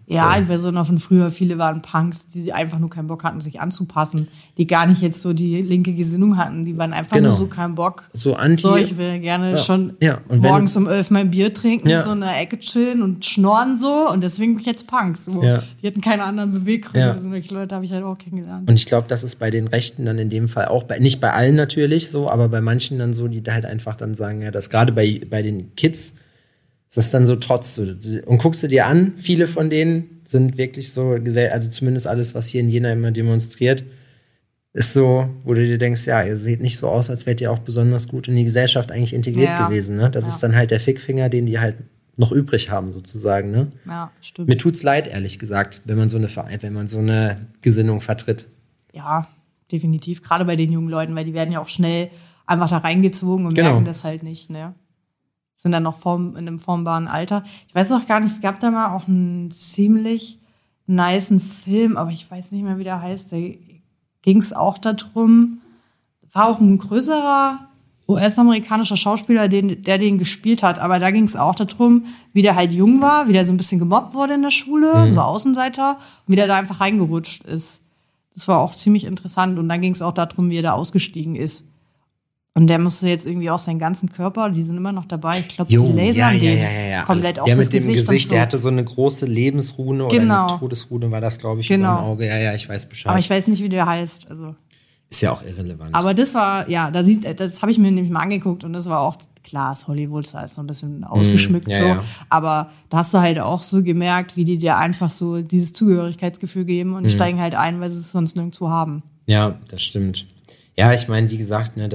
Ja, So. ich weiß auch noch von früher, viele waren Punks, die einfach nur keinen Bock hatten, sich anzupassen. Die gar nicht jetzt so die linke Gesinnung hatten. Die waren einfach nur so keinen Bock. So anti. So, ich will gerne schon Und morgens um 11 mein Bier trinken, so in der Ecke chillen und schnorren so. Und deswegen bin ich jetzt Punks. So. Ja. Die hatten keine anderen Beweggründe. Ja. Also solche Leute habe ich halt auch kennengelernt. Und ich glaube, das ist bei den Rechten dann in dem Fall auch, nicht bei allen natürlich so, aber bei manchen dann so, die da halt einfach dann sagen, ja, dass gerade bei den Kids ist das dann so trotz. Und guckst du dir an, viele von denen sind wirklich so, also zumindest alles, was hier in Jena immer demonstriert, ist so, wo du dir denkst, ja, ihr seht nicht so aus, als wärt ihr auch besonders gut in die Gesellschaft eigentlich integriert gewesen. Ne? Das ist dann halt der Fickfinger, den die halt noch übrig haben, sozusagen. Ne? Ja, stimmt. Mir tut's leid, ehrlich gesagt, wenn man so eine Gesinnung vertritt. Ja, definitiv. Gerade bei den jungen Leuten, weil die werden ja auch schnell einfach da reingezogen und merken das halt nicht, ne? Sind dann noch in einem formbaren Alter. Ich weiß auch gar nicht, es gab da mal auch einen ziemlich nicen Film, aber ich weiß nicht mehr, wie der heißt. Da ging es auch darum, war auch ein größerer US-amerikanischer Schauspieler, der den gespielt hat. Aber da ging es auch darum, wie der halt jung war, wie der so ein bisschen gemobbt wurde in der Schule, so Außenseiter, und wie der da einfach reingerutscht ist. Das war auch ziemlich interessant. Und dann ging es auch darum, wie er da ausgestiegen ist. Und der musste jetzt irgendwie auch seinen ganzen Körper, die sind immer noch dabei. Ich glaube, die lasern den komplett auf der das mit dem Gesicht, so. Der hatte so eine große Lebensrune oder eine Todesrune, war das, glaube ich, über dem Auge. Ja, ich weiß Bescheid. Aber ich weiß nicht, wie der heißt. Also. Ist ja auch irrelevant. Aber das war, das habe ich mir nämlich mal angeguckt und das war auch, klar, ist Hollywood, da ist noch ein bisschen ausgeschmückt Ja. Aber da hast du halt auch so gemerkt, wie die dir einfach so dieses Zugehörigkeitsgefühl geben und die steigen halt ein, weil sie es sonst nirgendwo haben. Ja, das stimmt. Ja, ich meine, wie gesagt, ne,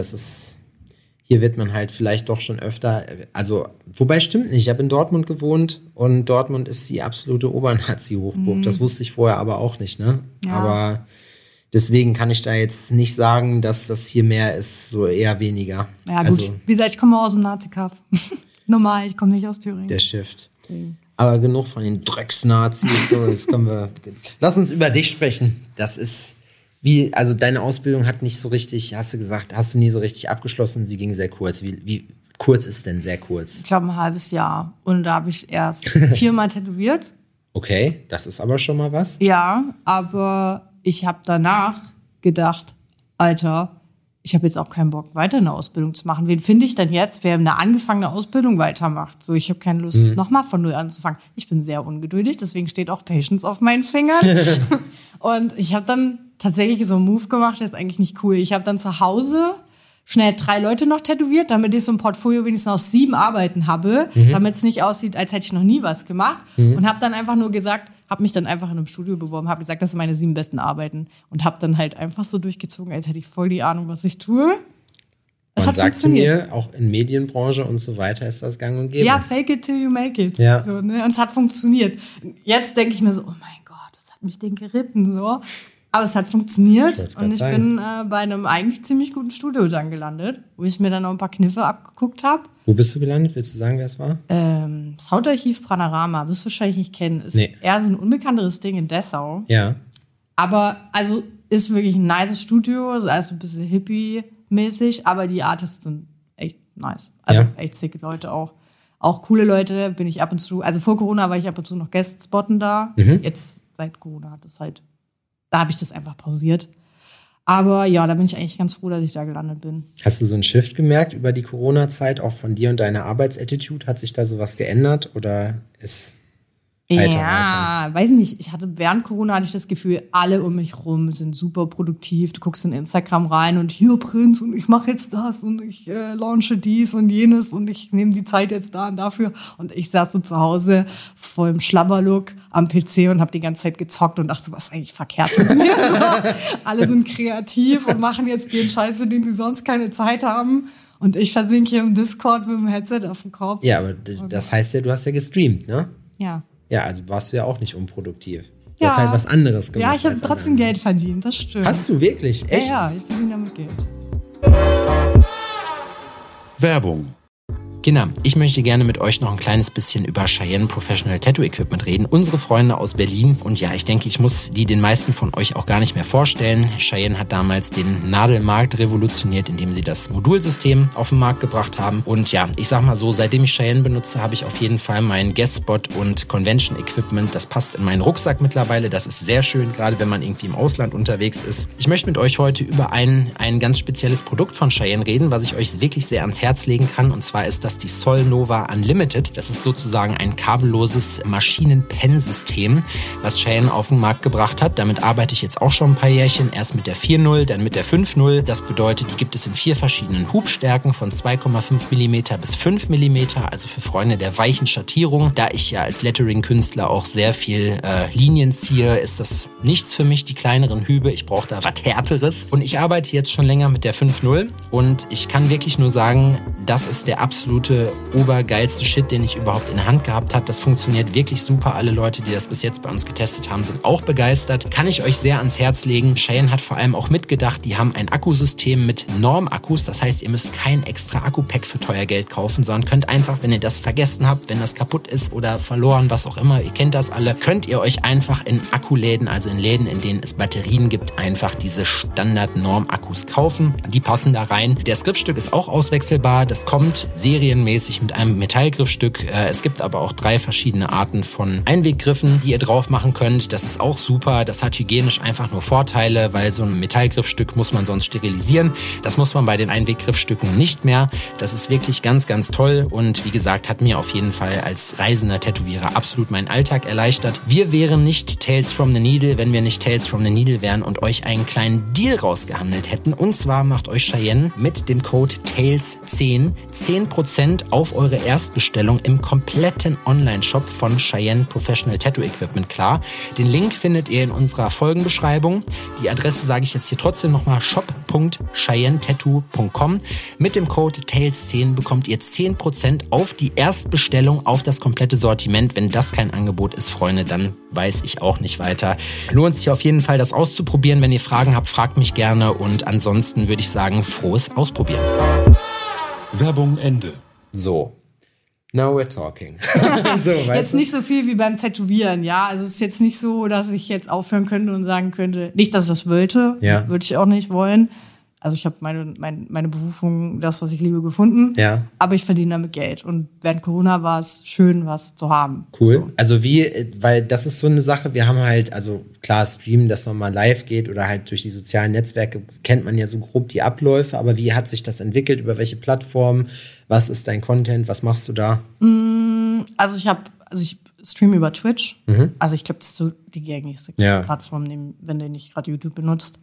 hier wird man halt vielleicht doch schon öfter, also, wobei stimmt nicht, ich habe in Dortmund gewohnt und Dortmund ist die absolute Obernazi-Hochburg. Das wusste ich vorher aber auch nicht, ne? Ja. Aber deswegen kann ich da jetzt nicht sagen, dass das hier mehr ist, so eher weniger. Ja, gut. Also, wie gesagt, ich komme aus dem Nazi-Kaff. Normal, ich komme nicht aus Thüringen. Der Shift. Okay. Aber genug von den Drecksnazis. So, jetzt lass uns über dich sprechen. Das ist, also deine Ausbildung hat nicht so richtig, hast du nie so richtig abgeschlossen, sie ging sehr kurz. Wie kurz ist denn sehr kurz? Ich glaube, ein halbes Jahr. Und da habe ich erst 4-mal tätowiert. Okay, das ist aber schon mal was. Ja, aber ich habe danach gedacht, Alter, ich habe jetzt auch keinen Bock, weiter eine Ausbildung zu machen. Wen finde ich denn jetzt, wer eine angefangene Ausbildung weitermacht? So, ich habe keine Lust, nochmal von null anzufangen. Ich bin sehr ungeduldig, deswegen steht auch Patience auf meinen Fingern. Und ich habe dann tatsächlich so einen Move gemacht, der ist eigentlich nicht cool. Ich habe dann zu Hause schnell 3 Leute noch tätowiert, damit ich so ein Portfolio wenigstens aus 7 Arbeiten habe, damit es nicht aussieht, als hätte ich noch nie was gemacht. Und habe dann einfach nur gesagt, habe mich dann einfach in einem Studio beworben, habe gesagt, das sind meine 7 besten Arbeiten und habe dann halt einfach so durchgezogen, als hätte ich voll die Ahnung, was ich tue. Es hat funktioniert. Mir, auch in Medienbranche und so weiter ist das gang und gäbe. Ja, fake it till you make it. Ja. So, ne? Und es hat funktioniert. Jetzt denke ich mir so, oh mein Gott, was hat mich denn geritten? So. Aber es hat funktioniert und ich bin bei einem eigentlich ziemlich guten Studio dann gelandet, wo ich mir dann noch ein paar Kniffe abgeguckt habe. Wo bist du gelandet? Willst du sagen, wer es war? Das Hautarchiv Panorama, wirst du wahrscheinlich nicht kennen. Ist eher so ein unbekannteres Ding in Dessau. Ja. Aber also ist wirklich ein nices Studio, ist also ein bisschen hippie-mäßig, aber die Artists sind echt nice. Also echt sicke Leute auch. Auch coole Leute bin ich ab und zu, also vor Corona war ich ab und zu noch Guest-Spotten da. Jetzt seit Corona hat es halt, da habe ich das einfach pausiert. Aber ja, da bin ich eigentlich ganz froh, dass ich da gelandet bin. Hast du so einen Shift gemerkt über die Corona-Zeit, auch von dir und deiner Arbeitsattitude? Hat sich da sowas geändert oder ist weiter? Weiß nicht. Während Corona hatte ich das Gefühl, alle um mich rum sind super produktiv. Du guckst in Instagram rein und hier Prinz und ich mache jetzt das und ich launche dies und jenes und ich nehme die Zeit jetzt da und dafür. Und ich saß so zu Hause voll im Schlabberlook am PC und habe die ganze Zeit gezockt und dachte so, was ist eigentlich verkehrt mit mir? So, alle sind kreativ und machen jetzt den Scheiß, für den sie sonst keine Zeit haben. Und ich versinke hier im Discord mit dem Headset auf dem Kopf. Ja, aber das heißt ja, du hast ja gestreamt, ne? Ja. Ja, also warst du ja auch nicht unproduktiv. Du hast halt was anderes gemacht. Ja, ich habe trotzdem Geld verdient, das stimmt. Hast du wirklich? Echt? Ja, ich verdiene damit Geld. Werbung. Kinder, ich möchte gerne mit euch noch ein kleines bisschen über Cheyenne Professional Tattoo Equipment reden. Unsere Freunde aus Berlin. Und ja, ich denke, ich muss die den meisten von euch auch gar nicht mehr vorstellen. Cheyenne hat damals den Nadelmarkt revolutioniert, indem sie das Modulsystem auf den Markt gebracht haben. Und ja, ich sag mal so, seitdem ich Cheyenne benutze, habe ich auf jeden Fall mein Guest-Spot und Convention Equipment. Das passt in meinen Rucksack mittlerweile. Das ist sehr schön, gerade wenn man irgendwie im Ausland unterwegs ist. Ich möchte mit euch heute über ein ganz spezielles Produkt von Cheyenne reden, was ich euch wirklich sehr ans Herz legen kann. Und zwar ist das die Solnova Unlimited. Das ist sozusagen ein kabelloses Maschinen-Pen-System, was Cheyenne auf den Markt gebracht hat. Damit arbeite ich jetzt auch schon ein paar Jährchen. Erst mit der 4.0, dann mit der 5.0. Das bedeutet, die gibt es in 4 verschiedenen Hubstärken von 2,5 mm bis 5 mm. Also für Freunde der weichen Schattierung. Da ich ja als Lettering-Künstler auch sehr viel Linien ziehe, ist das nichts für mich, die kleineren Hübe. Ich brauche da was Härteres. Und ich arbeite jetzt schon länger mit der 5.0 und ich kann wirklich nur sagen, das ist der absolute obergeilste Shit, den ich überhaupt in der Hand gehabt habe. Das funktioniert wirklich super. Alle Leute, die das bis jetzt bei uns getestet haben, sind auch begeistert. Kann ich euch sehr ans Herz legen. Cheyenne hat vor allem auch mitgedacht, die haben ein Akkusystem mit Norm-Akkus. Das heißt, ihr müsst kein extra Akku-Pack für teuer Geld kaufen, sondern könnt einfach, wenn ihr das vergessen habt, wenn das kaputt ist oder verloren, was auch immer, ihr kennt das alle, könnt ihr euch einfach in Akkuläden, also in Läden, in denen es Batterien gibt, einfach diese Standard-Norm-Akkus kaufen. Die passen da rein. Das Griffstück ist auch auswechselbar. Das kommt serienmäßig mit einem Metallgriffstück. Es gibt aber auch 3 verschiedene Arten von Einweggriffen, die ihr drauf machen könnt. Das ist auch super. Das hat hygienisch einfach nur Vorteile, weil so ein Metallgriffstück muss man sonst sterilisieren. Das muss man bei den Einweggriffstücken nicht mehr. Das ist wirklich ganz, ganz toll und wie gesagt, hat mir auf jeden Fall als reisender Tätowierer absolut meinen Alltag erleichtert. Wir wären nicht Tales from the Needle, wenn wir nicht Tales from the Needle wären und euch einen kleinen Deal rausgehandelt hätten. Und zwar macht euch Cheyenne mit dem Code TALES10 10% auf eure Erstbestellung im kompletten Online-Shop von Cheyenne Professional Tattoo Equipment klar. Den Link findet ihr in unserer Folgenbeschreibung. Die Adresse sage ich jetzt hier trotzdem nochmal, shop.cheyennetattoo.com. Mit dem Code TALES10 bekommt ihr 10% auf die Erstbestellung, auf das komplette Sortiment. Wenn das kein Angebot ist, Freunde, dann weiß ich auch nicht weiter. Lohnt sich auf jeden Fall, das auszuprobieren. Wenn ihr Fragen habt, fragt mich gerne und ansonsten würde ich sagen, frohes Ausprobieren. Werbung Ende. So, now we're talking. So, jetzt nicht so viel wie beim Tätowieren, ja. Also es ist jetzt nicht so, dass ich jetzt aufhören könnte und sagen könnte, nicht, dass ich das wollte, ja. Würde ich auch nicht wollen. Also ich habe meine Berufung, das, was ich liebe, gefunden. Ja. Aber ich verdiene damit Geld. Und während Corona war es schön, was zu haben. Cool. So. Also weil das ist so eine Sache, wir haben halt, also klar, streamen, dass man mal live geht oder halt durch die sozialen Netzwerke kennt man ja so grob die Abläufe. Aber wie hat sich das entwickelt? Über welche Plattform? Was ist dein Content? Was machst du da? Also ich streame über Twitch. Mhm. Also ich glaube, das ist so die gängigste Plattform, wenn du nicht gerade YouTube benutzt.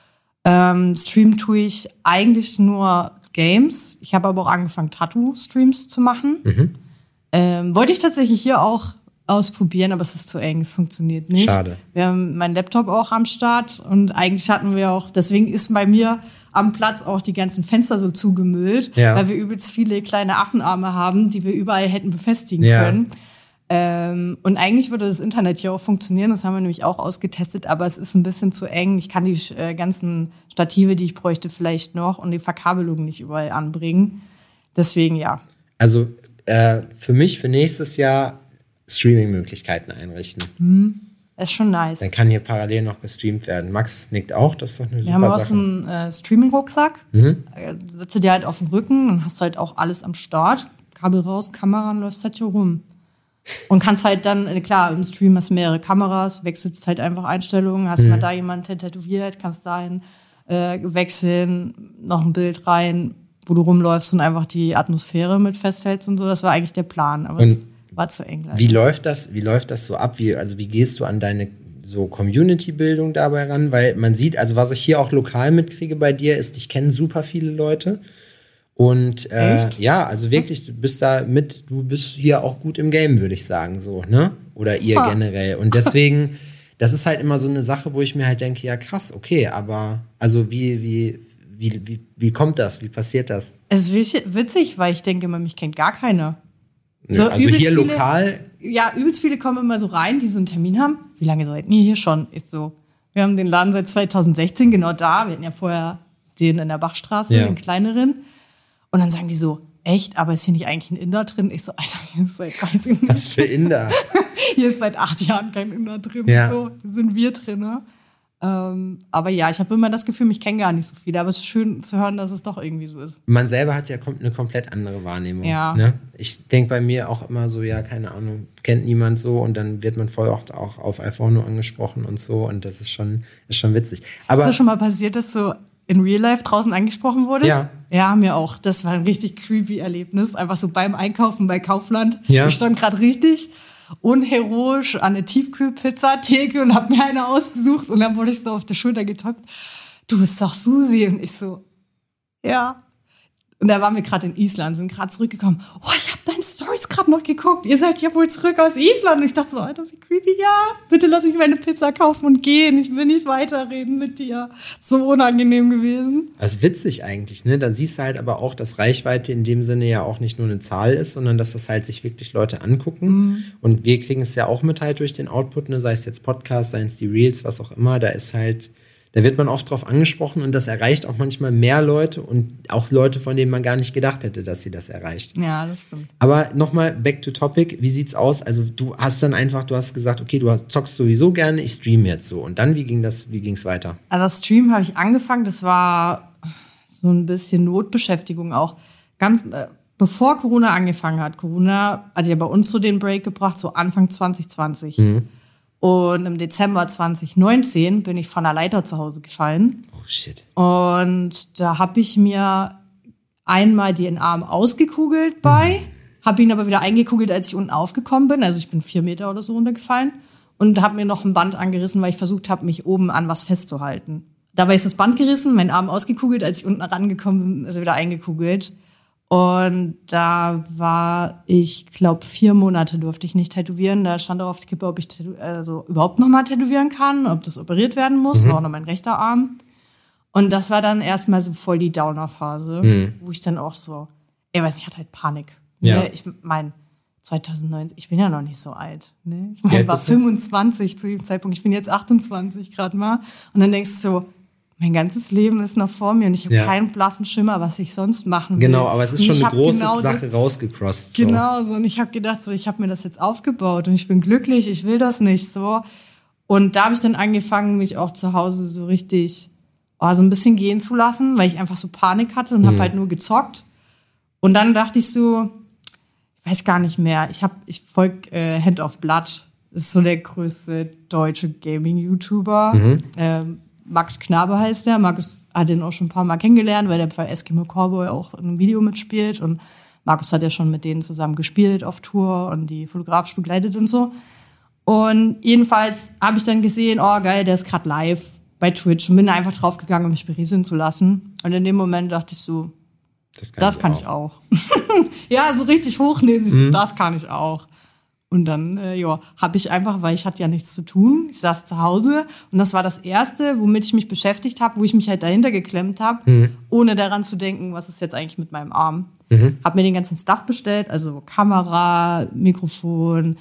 Stream tue ich eigentlich nur Games. Ich habe aber auch angefangen, Tattoo-Streams zu machen. Mhm. Wollte ich tatsächlich hier auch ausprobieren, aber es ist zu eng, es funktioniert nicht. Schade. Wir haben meinen Laptop auch am Start und eigentlich hatten wir auch, deswegen ist bei mir am Platz auch die ganzen Fenster so zugemüllt, weil wir übelst viele kleine Affenarme haben, die wir überall hätten befestigen können. Und eigentlich würde das Internet hier auch funktionieren, das haben wir nämlich auch ausgetestet, aber es ist ein bisschen zu eng. Ich kann die ganzen Stative, die ich bräuchte, vielleicht noch und die Verkabelung nicht überall anbringen. Deswegen ja. Also für mich, für nächstes Jahr Streaming-Möglichkeiten einrichten. Das ist schon nice. Dann kann hier parallel noch gestreamt werden. Max nickt auch, das ist doch eine super Sache. Wir haben auch so einen Streaming-Rucksack. Setzt du dir halt auf den Rücken, dann hast du halt auch alles am Start. Kabel raus, Kamera, und läufst halt hier rum. Und kannst halt dann, klar, im Stream hast du mehrere Kameras, wechselst halt einfach Einstellungen, hast mal da jemanden tätowiert, kannst dahin wechseln, noch ein Bild rein, wo du rumläufst und einfach die Atmosphäre mit festhältst und so. Das war eigentlich der Plan, aber es war zu eng. Wie läuft das so ab? Wie gehst du an deine so Community-Bildung dabei ran? Weil man sieht, also was ich hier auch lokal mitkriege bei dir, ist, ich kenne super viele Leute. Und ja, also wirklich, du bist hier auch gut im Game, würde ich sagen, so, ne? Oder ihr generell. Und deswegen, das ist halt immer so eine Sache, wo ich mir halt denke, ja krass, okay, aber also wie kommt das? Wie passiert das? Es ist witzig, weil ich denke immer, mich kennt gar keiner. So, also hier lokal? Ja, übelst viele kommen immer so rein, die so einen Termin haben. Wie lange seid ihr hier schon? Ist so. Wir haben den Laden seit 2016 genau da. Wir hatten ja vorher den in der Bachstraße, den kleineren. Und dann sagen die so, echt, aber ist hier nicht eigentlich ein Inder drin? Ich so, Alter, hier ist seit, weiß ich nicht. Was für Inder? Hier ist seit 8 Jahren kein Inder drin. Ja. So, sind wir drin, ne? Aber ja, ich habe immer das Gefühl, mich kennen gar nicht so viele. Aber es ist schön zu hören, dass es doch irgendwie so ist. Man selber hat ja eine komplett andere Wahrnehmung. Ja. Ne? Ich denke bei mir auch immer so, ja, keine Ahnung, kennt niemand so und dann wird man voll oft auch auf iPhone nur angesprochen und so und das ist schon witzig. Aber Ist das schon mal passiert, dass du in Real Life draußen angesprochen wurdest? Ja. Ja, mir auch. Das war ein richtig creepy Erlebnis. Einfach so beim Einkaufen bei Kaufland. Ja. Ich stand gerade richtig unheroisch an der Tiefkühlpizzatheke und hab mir eine ausgesucht und dann wurde ich so auf der Schulter getoppt. Du bist doch Susi. Und ich so, ja. Und da waren wir gerade in Island, sind gerade zurückgekommen. Oh, ich habe deine Stories gerade noch geguckt. Ihr seid ja wohl zurück aus Island. Und ich dachte so, Alter, wie creepy. Ja, bitte lass mich meine Pizza kaufen und gehen. Ich will nicht weiterreden mit dir. So unangenehm gewesen. das ist witzig eigentlich, ne? Dann siehst du halt aber auch, dass Reichweite in dem Sinne ja auch nicht nur eine Zahl ist, sondern dass das halt sich wirklich Leute angucken. Und wir kriegen es ja auch mit halt durch den Output, ne? Sei es jetzt Podcast, sei es die Reels, was auch immer. Da wird man oft drauf angesprochen und das erreicht auch manchmal mehr Leute und auch Leute, von denen man gar nicht gedacht hätte, dass sie das erreicht. Ja, das stimmt. Aber nochmal back to topic, wie sieht's aus? Also du hast gesagt, okay, du zockst sowieso gerne, ich streame jetzt so. Und dann, wie ging's weiter? Also das Stream habe ich angefangen, das war so ein bisschen Notbeschäftigung auch. Ganz bevor Corona angefangen hat. Corona hat ja bei uns so den Break gebracht, so Anfang 2020. Und im Dezember 2019 bin ich von der Leiter zu Hause gefallen. Oh shit. Und da habe ich mir einmal den Arm ausgekugelt habe ihn aber wieder eingekugelt, als ich unten aufgekommen bin. Also ich bin 4 Meter oder so runtergefallen und habe mir noch ein Band angerissen, weil ich versucht habe, mich oben an was festzuhalten. Dabei ist das Band gerissen, mein Arm ausgekugelt, als ich unten rangekommen bin, ist er wieder eingekugelt. Und da war ich, glaube 4 Monate durfte ich nicht tätowieren. Da stand auch auf der Kippe, ob ich überhaupt noch mal tätowieren kann, ob das operiert werden muss, war auch noch mein rechter Arm. Und das war dann erstmal so voll die Downer-Phase, wo ich dann auch so, ich hatte halt Panik. Ja. Ne? Ich meine, 2019, ich bin ja noch nicht so alt. Ne? Ich war bist du? 25 zu dem Zeitpunkt, ich bin jetzt 28 gerade mal. Und dann denkst du so, mein ganzes Leben ist noch vor mir und ich habe keinen blassen Schimmer, was ich sonst machen will. Genau, aber es ist Und schon eine große genau Sache rausgecrossed. So. Genau so. Und ich habe gedacht, so, ich habe mir das jetzt aufgebaut und ich bin glücklich, ich will das nicht so. Und da habe ich dann angefangen, mich auch zu Hause so richtig so ein bisschen gehen zu lassen, weil ich einfach so Panik hatte und habe halt nur gezockt. Und dann dachte ich so, ich weiß gar nicht mehr, ich folge Hand of Blood. Das ist so der größte deutsche Gaming-YouTuber. Max Knabe heißt der. Markus hat den auch schon ein paar Mal kennengelernt, weil der bei Eskimo Cowboy auch in einem Video mitspielt. Und Markus hat ja schon mit denen zusammen gespielt auf Tour und die fotografisch begleitet und so. Und jedenfalls habe ich dann gesehen, oh geil, der ist gerade live bei Twitch und bin da einfach draufgegangen, um mich berieseln zu lassen. Und in dem Moment dachte ich so, das kann ich auch. Ja, so richtig hochnäsig, das kann ich auch. Und dann, habe ich einfach, weil ich hatte ja nichts zu tun, ich saß zu Hause und das war das Erste, womit ich mich beschäftigt habe, wo ich mich halt dahinter geklemmt habe, ohne daran zu denken, was ist jetzt eigentlich mit meinem Arm. Hab mir den ganzen Stuff bestellt, also Kamera, Mikrofon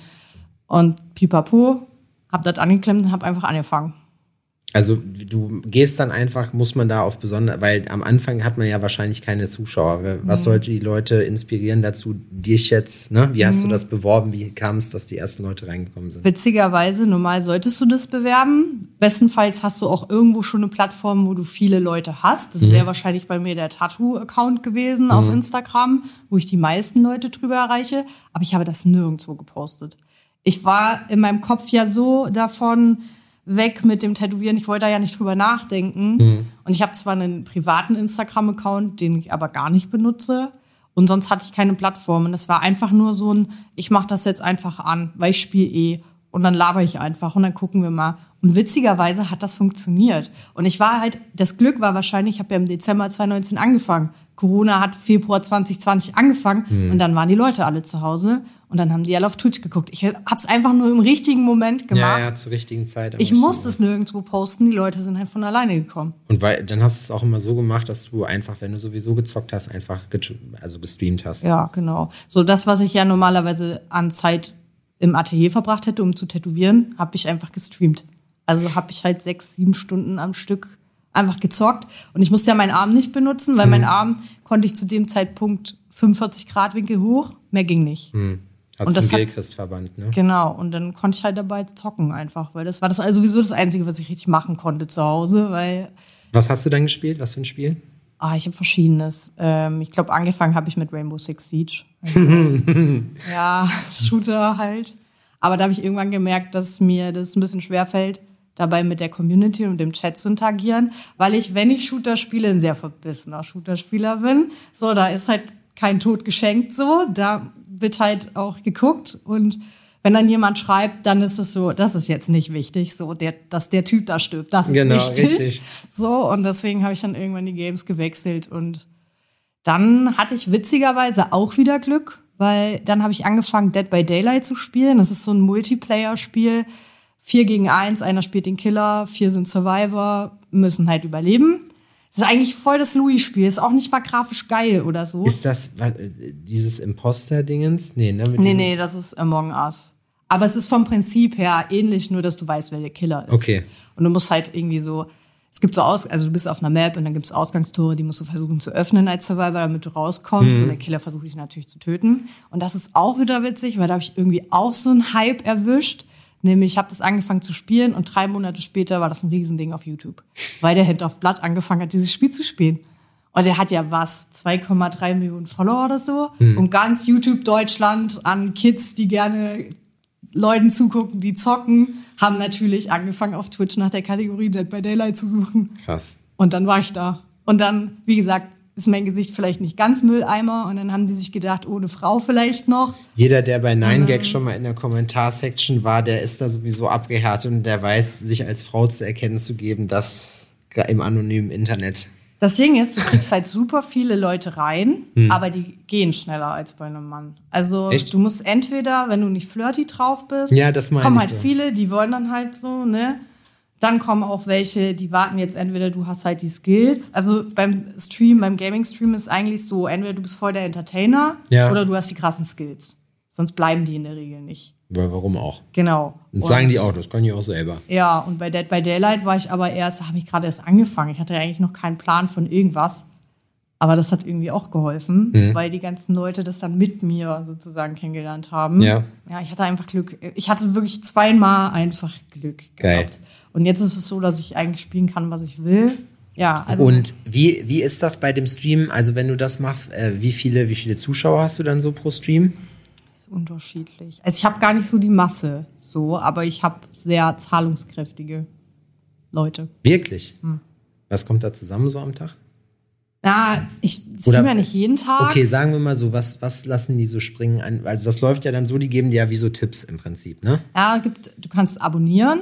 und pipapo, hab das angeklemmt und hab einfach angefangen. Also du gehst dann einfach, muss man da auf weil am Anfang hat man ja wahrscheinlich keine Zuschauer. Was sollte die Leute inspirieren dazu, dich jetzt, ne? Wie hast du das beworben? Wie kam es, dass die ersten Leute reingekommen sind? Witzigerweise, normal solltest du das bewerben. Bestenfalls hast du auch irgendwo schon eine Plattform, wo du viele Leute hast. Das wäre wahrscheinlich bei mir der Tattoo-Account gewesen auf Instagram, wo ich die meisten Leute drüber erreiche. Aber ich habe das nirgendwo gepostet. Ich war in meinem Kopf ja so davon weg mit dem Tätowieren. Ich wollte da ja nicht drüber nachdenken. Und ich habe zwar einen privaten Instagram-Account, den ich aber gar nicht benutze. Und sonst hatte ich keine Plattform. Und das war einfach nur so ein, ich mache das jetzt einfach an, weil ich spiele Und dann laber ich einfach und dann gucken wir mal. Und witzigerweise hat das funktioniert. Und das Glück war wahrscheinlich, ich habe ja im Dezember 2019 angefangen. Corona hat Februar 2020 angefangen und dann waren die Leute alle zu Hause und dann haben die alle auf Twitch geguckt. Ich hab's einfach nur im richtigen Moment gemacht. Ja, zur richtigen Zeit. Ich musste es nirgendwo posten, die Leute sind halt von alleine gekommen. Und dann hast du es auch immer so gemacht, dass du einfach, wenn du sowieso gezockt hast, einfach gestreamt hast. Ja, genau. So das, was ich ja normalerweise an Zeit im Atelier verbracht hätte, um zu tätowieren, habe ich einfach gestreamt. Also habe ich halt 6-7 Stunden am Stück einfach gezockt. Und ich musste ja meinen Arm nicht benutzen, weil mein Arm konnte ich zu dem Zeitpunkt 45 Grad Winkel hoch, mehr ging nicht. Hat's einen Gelchrist-Verband, ne? Genau, und dann konnte ich halt dabei zocken einfach, weil das war das also sowieso das Einzige, was ich richtig machen konnte zu Hause, weil... Was hast du dann gespielt? Was für ein Spiel? Ich habe Verschiedenes. Ich glaube, angefangen habe ich mit Rainbow Six Siege. Also, ja, Shooter halt. Aber da habe ich irgendwann gemerkt, dass mir das ein bisschen schwerfällt, dabei mit der Community und dem Chat zu interagieren, weil ich, wenn ich Shooter spiele, ein sehr verbissener Shooter-Spieler bin. So, da ist halt kein Tod geschenkt so, da wird halt auch geguckt und wenn dann jemand schreibt, dann ist es so, das ist jetzt nicht wichtig, so dass der Typ da stirbt, das ist wichtig. Richtig. So, und deswegen habe ich dann irgendwann die Games gewechselt und dann hatte ich witzigerweise auch wieder Glück, weil dann habe ich angefangen, Dead by Daylight zu spielen. Das ist so ein Multiplayer-Spiel, 4 gegen 1, einer spielt den Killer, 4 sind Survivor, müssen halt überleben. Das ist eigentlich voll das Louis-Spiel, ist auch nicht mal grafisch geil oder so. Ist das dieses Imposter-Dingens? Nee, ne? Nee, das ist Among Us. Aber es ist vom Prinzip her ähnlich, nur dass du weißt, wer der Killer ist. Okay. Und du musst halt irgendwie so, es gibt so also du bist auf einer Map und dann gibt es Ausgangstore, die musst du versuchen zu öffnen als Survivor, damit du rauskommst. Und der Killer versucht dich natürlich zu töten. Und das ist auch wieder witzig, weil da habe ich irgendwie auch so einen Hype erwischt. Nämlich, ich habe das angefangen zu spielen und 3 Monate später war das ein Riesending auf YouTube. Weil der Hand of Blood angefangen hat, dieses Spiel zu spielen. Und der hat ja 2,3 Millionen Follower oder so. Und ganz YouTube Deutschland an Kids, die gerne Leuten zugucken, die zocken, haben natürlich angefangen auf Twitch nach der Kategorie Dead by Daylight zu suchen. Krass. Und dann war ich da. Und dann, wie gesagt, ist mein Gesicht vielleicht nicht ganz Mülleimer. Und dann haben die sich gedacht, oh, eine Frau vielleicht noch. Jeder, der bei 9gag schon mal in der Kommentarsection war, der ist da sowieso abgehärtet und der weiß, sich als Frau zu erkennen zu geben, das im anonymen Internet. Das Ding ist, du kriegst halt super viele Leute rein, aber die gehen schneller als bei einem Mann. Also Echt? Du musst entweder, wenn du nicht flirty drauf bist, ja, das meine kommen ich halt so. viele, die wollen dann halt so, ne? Dann kommen auch welche, die warten jetzt entweder, du hast halt die Skills. Also beim Gaming-Stream ist eigentlich so, entweder du bist voll der Entertainer oder du hast die krassen Skills. Sonst bleiben die in der Regel nicht. Weil warum auch? Genau. Und sagen die auch, das kann ich auch selber. Ja, und bei Dead by Daylight war ich aber habe ich gerade erst angefangen. Ich hatte ja eigentlich noch keinen Plan von irgendwas. Aber das hat irgendwie auch geholfen, weil die ganzen Leute das dann mit mir sozusagen kennengelernt haben. Ja, ich hatte einfach Glück. Ich hatte wirklich 2-mal einfach Glück gehabt. Und jetzt ist es so, dass ich eigentlich spielen kann, was ich will. Ja, also und wie ist das bei dem Stream? Also wenn du das machst, wie viele Zuschauer hast du dann so pro Stream? Unterschiedlich. Also ich habe gar nicht so die Masse, aber ich habe sehr zahlungskräftige Leute. Wirklich? Was kommt da zusammen so am Tag? Ja, ich streame ja nicht jeden Tag. Okay, sagen wir mal so, was lassen die so springen an? Also das läuft ja dann so, die geben dir ja wie so Tipps im Prinzip, ne? Ja, du kannst abonnieren.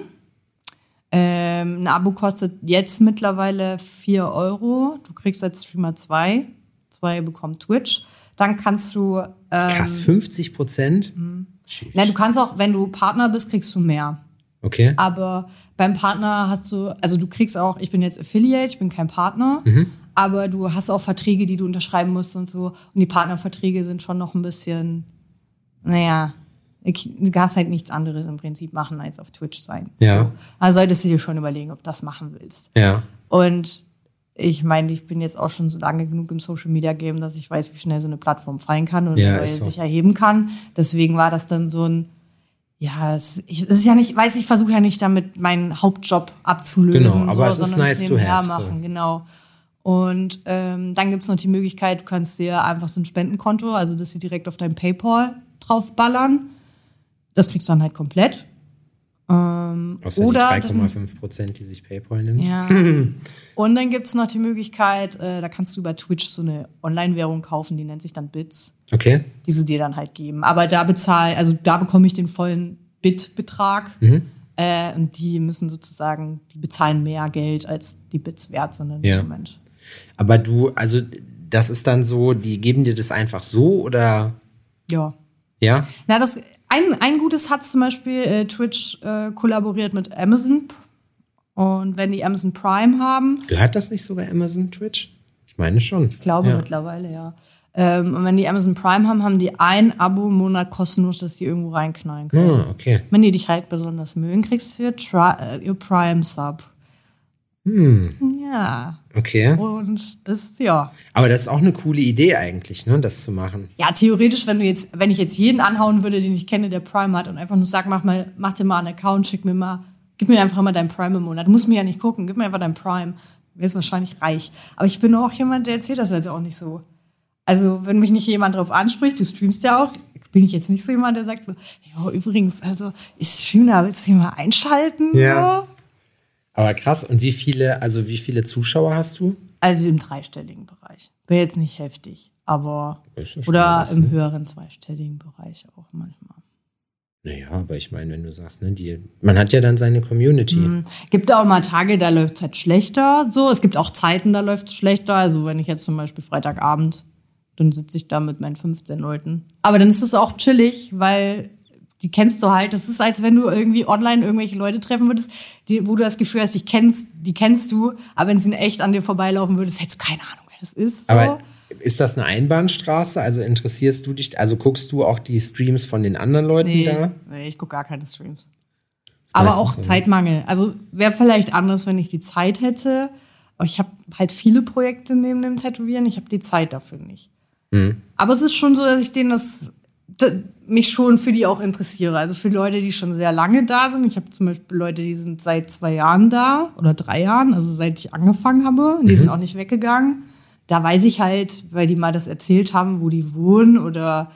Ein Abo kostet jetzt mittlerweile 4 €. Du kriegst als Streamer 2 bekommt Twitch. Dann kannst du krass, 50%? Na, du kannst auch, wenn du Partner bist, kriegst du mehr. Okay. Aber beim Partner hast du, also du kriegst auch, ich bin jetzt Affiliate, ich bin kein Partner, aber du hast auch Verträge, die du unterschreiben musst und so. Und die Partnerverträge sind schon noch ein bisschen, du darfst halt nichts anderes im Prinzip machen, als auf Twitch sein. Ja. So. Also solltest du dir schon überlegen, ob du das machen willst. Ja. Und ich meine, ich bin jetzt auch schon so lange genug im Social-Media-Game, dass ich weiß, wie schnell so eine Plattform fallen kann und sich erheben kann. Deswegen war das dann so ein, es ist ja nicht, ich versuche ja nicht damit meinen Hauptjob abzulösen, genau, aber es ist sondern nice es to nebenher have, machen, genau. Und dann gibt's noch die Möglichkeit, du kannst dir einfach so ein Spendenkonto, also dass sie direkt auf dein PayPal draufballern. Das kriegst du dann halt komplett. Außer oder die 3,5%, die sich PayPal nimmt. Ja. Und dann gibt's noch die Möglichkeit, da kannst du über Twitch so eine Online-Währung kaufen, die nennt sich dann Bits. Okay. Die sie dir dann halt geben. Aber da bekomme ich den vollen Bit-Betrag. Und die müssen sozusagen, die bezahlen mehr Geld, als die Bits wert sind in dem Moment. Aber das ist dann so, die geben dir das einfach so, oder? Ja. Ja? Na, ein Gutes hat zum Beispiel, Twitch kollaboriert mit Amazon. Und wenn die Amazon Prime haben. Gehört das nicht sogar Amazon Twitch? Ich meine schon. Ich glaube mittlerweile, ja. Und wenn die Amazon Prime haben die ein Abo im Monat kostenlos, dass die irgendwo reinknallen können. Okay. Wenn die dich halt besonders mögen, kriegst du ihr Prime Sub. Ja. Okay. Und das, ja. Aber das ist auch eine coole Idee eigentlich, ne, das zu machen. Ja, theoretisch, wenn ich jetzt jeden anhauen würde, den ich kenne, der Prime hat und einfach nur sag, mach dir mal einen Account, gib mir einfach mal dein Prime im Monat. Du musst mir ja nicht gucken, gib mir einfach dein Prime. Du wirst wahrscheinlich reich. Aber ich bin auch jemand, der erzählt das halt auch nicht so. Also, wenn mich nicht jemand drauf anspricht, du streamst ja auch, bin ich jetzt nicht so jemand, der sagt so, ja, übrigens, also, ich streame da, willst du mal einschalten? Ja. So? Aber krass, und wie viele Zuschauer hast du? Also im dreistelligen Bereich. Wäre jetzt nicht heftig, aber Das ist ja schon oder was, im ne? höheren zweistelligen Bereich auch manchmal. Naja, aber ich meine, wenn du sagst, ne, man hat ja dann seine Community. Gibt auch mal Tage, da läuft es halt schlechter. So, es gibt auch Zeiten, da läuft es schlechter. Also wenn ich jetzt zum Beispiel Freitagabend, dann sitze ich da mit meinen 15 Leuten. Aber dann ist es auch chillig, weil die kennst du halt. Das ist, als wenn du irgendwie online irgendwelche Leute treffen würdest, wo du das Gefühl hast, die kennst du. Aber wenn sie in echt an dir vorbeilaufen würdest, hättest du keine Ahnung, wer das ist. So. Aber ist das eine Einbahnstraße? Also interessierst du dich, also guckst du auch die Streams von den anderen Leuten da? Nee, ich gucke gar keine Streams. Das Aber meistens auch so, ne? Zeitmangel. Also wäre vielleicht anders, wenn ich die Zeit hätte. Aber ich habe halt viele Projekte neben dem Tätowieren. Ich habe die Zeit dafür nicht. Aber es ist schon so, dass ich mich schon für die auch interessiere. Also für Leute, die schon sehr lange da sind. Ich habe zum Beispiel Leute, die sind seit 2 Jahren da oder 3 Jahren, also seit ich angefangen habe. Und die sind auch nicht weggegangen. Da weiß ich halt, weil die mal das erzählt haben, wo die wohnen oder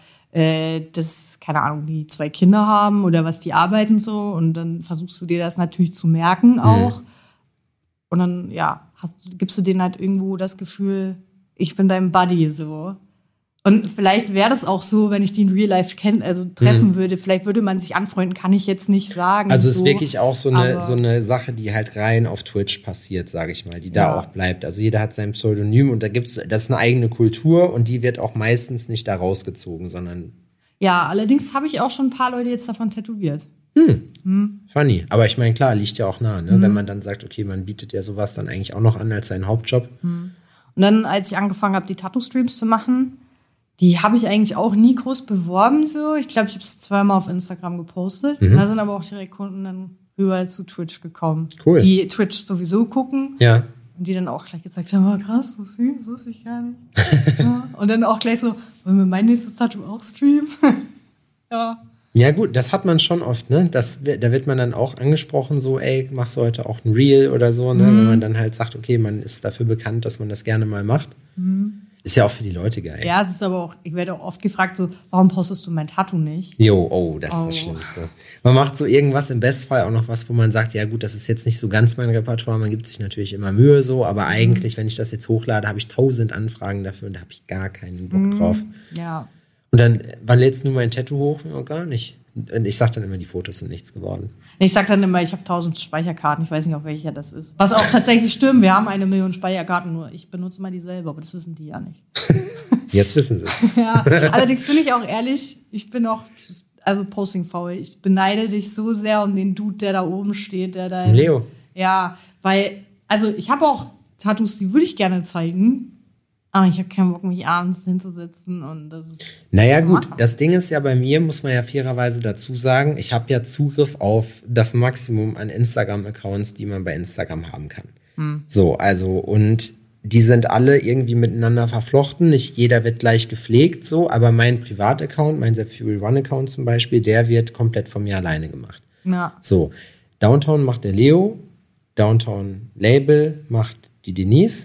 keine Ahnung, die 2 Kinder haben oder was die arbeiten so. Und dann versuchst du dir das natürlich zu merken auch. Und dann, ja, gibst du denen halt irgendwo das Gefühl, ich bin dein Buddy so. Und vielleicht wäre das auch so, wenn ich die in Real Life treffen würde. Vielleicht würde man sich anfreunden, kann ich jetzt nicht sagen. Also es so. ist wirklich auch so eine Sache, die halt rein auf Twitch passiert, sage ich mal, die da auch bleibt. Also jeder hat sein Pseudonym und das ist eine eigene Kultur und die wird auch meistens nicht da rausgezogen, sondern... Ja, allerdings habe ich auch schon ein paar Leute jetzt davon tätowiert. Funny. Aber ich meine, klar, liegt ja auch nah, ne? Wenn man dann sagt, okay, man bietet ja sowas dann eigentlich auch noch an als seinen Hauptjob. Und dann, als ich angefangen habe, die Tattoo-Streams zu machen, die habe ich eigentlich auch nie groß beworben. So. Ich glaube, ich habe es 2-mal auf Instagram gepostet. Da sind aber auch direkt Kunden dann rüber zu Twitch gekommen. Cool. Die Twitch sowieso gucken. Ja. Und die dann auch gleich gesagt haben, oh, krass, so süß, wusste ich gar nicht. Ja. Und dann auch gleich so, wollen wir mein nächstes Tattoo auch streamen? Ja. Ja gut, das hat man schon oft, ne? Da wird man dann auch angesprochen, so, ey, machst du heute auch ein Reel oder so, ne? Wenn man dann halt sagt, okay, man ist dafür bekannt, dass man das gerne mal macht. Ist ja auch für die Leute geil. Ja, es ist aber auch, ich werde auch oft gefragt, so, warum postest du mein Tattoo nicht? Das ist das Schlimmste. Man macht so irgendwas, im Bestfall auch noch was, wo man sagt, ja gut, das ist jetzt nicht so ganz mein Repertoire, man gibt sich natürlich immer Mühe so, aber eigentlich, wenn ich das jetzt hochlade, habe ich 1000 Anfragen dafür und da habe ich gar keinen Bock drauf. Ja. Und dann, wann lädst du mein Tattoo hoch? Ja, gar nicht. Und ich sag dann immer, die Fotos sind nichts geworden. Ich sag dann immer, ich habe 1000 Speicherkarten, ich weiß nicht, auf welcher das ist. Was auch tatsächlich stimmt, wir haben 1 Million Speicherkarten, nur ich benutze mal dieselbe, aber das wissen die ja nicht. Jetzt wissen sie es. Ja, allerdings finde ich auch ehrlich, ich bin auch, also posting-faul, ich beneide dich so sehr um den Dude, der da oben steht, der da... Leo. Ja, weil, also ich habe auch Tattoos, die würde ich gerne zeigen, aber ich habe keinen Bock, mich abends hinzusetzen und das ist... Naja gut, das Ding ist ja bei mir, muss man ja fairerweise dazu sagen, ich habe ja Zugriff auf das Maximum an Instagram-Accounts, die man bei Instagram haben kann. So, also und die sind alle irgendwie miteinander verflochten. Nicht jeder wird gleich gepflegt, so, aber mein Privataccount, mein Zep Fury One-Account zum Beispiel, der wird komplett von mir alleine gemacht. Ja. So, Downtown macht der Leo, Downtown Label macht die Denise.